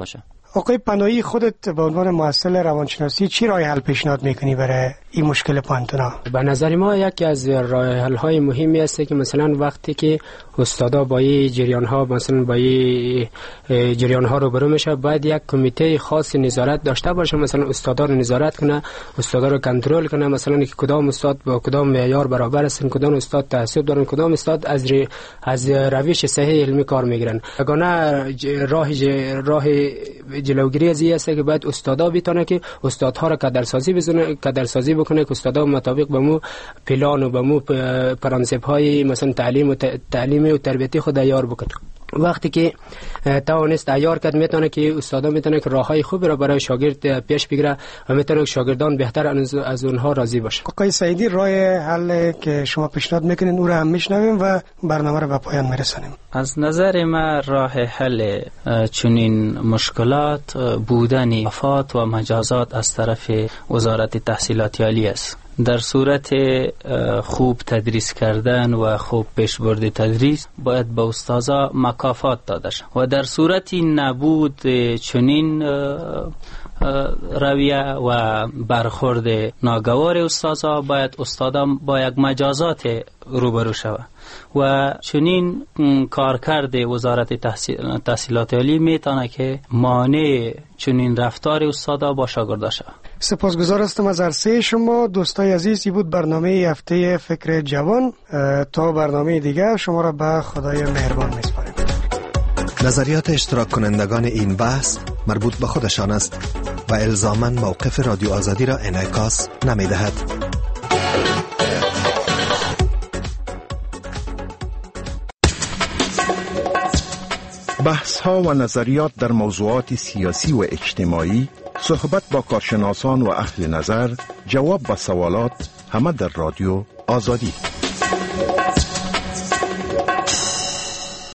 آقای پناهی، خودت به عنوان محصل روانشناسی چی راه حل پیشنهاد میکنی برای این مشکل پانتونا؟ به نظر ما یکی از راه حل های مهمی است که مثلا وقتی که استادا با این جریان ها مثلا با این جریان ها روبرو میشه، باید یک کمیته خاص نظارت داشته باشه، مثلا استادا رو نظارت کنه، استادا رو کنترل کنه، مثلا که کدام استاد با کدام معیار برابر هستن، کدام استاد تعصب دارن، کدام استاد از ری... از روش صحیح علمی کار میگیرن. یگانه راه ج... راه جلوگیری از این است که باید استادا بتونه که استادها را کدرسازی بزنه، کدرسازی بکنه که استادا مطابق به مو پلان و به مو پرانسیپ های مثلا تعلیم و تعلیمی و تربیتی خود عیار بکنه. وقتی که توانست عیار کرد، میتونه که استادا میتونه که راههای خوبی را برای شاگرد پیش بگیره و میتونه که شاگردان بهتر از اونها راضی باشه. آقای سعیدی، راه حل که شما پیشنهاد میکنین او را هم میشنویم و برنامه را به پایان میرسانیم. از نظر من راه حل چنین مشکلات بودن آفات و مجازات از طرف وزارت تحصیلات عالی است. در صورت خوب تدریس کردن و خوب پیشبرد تدریس باید به استادا مکافات داده شد و در صورت نبود چنین رویه و برخورد ناگوار استادا، باید استادا با یک مجازات روبرو شود و چنین کارکرد وزارت تحصیل تحصیلات عالی میتونه که مانع چنین رفتار استادا با شاگردا شود. سپاسگزار هستم از عرضه شما دوستای عزیز. این بود برنامه هفته فکر جوان. تا برنامه دیگر شما را به خدای مهربان میسپاریم. نظریات اشتراک کنندگان این بحث مربوط به خودشان است و الزاماً موقف رادیو آزادی را انعکاس نمی‌دهد. بحث ها و نظریات در موضوعات سیاسی و اجتماعی، صحبت با کارشناسان و اهل نظر، جواب به سوالات، همه در رادیو آزادی.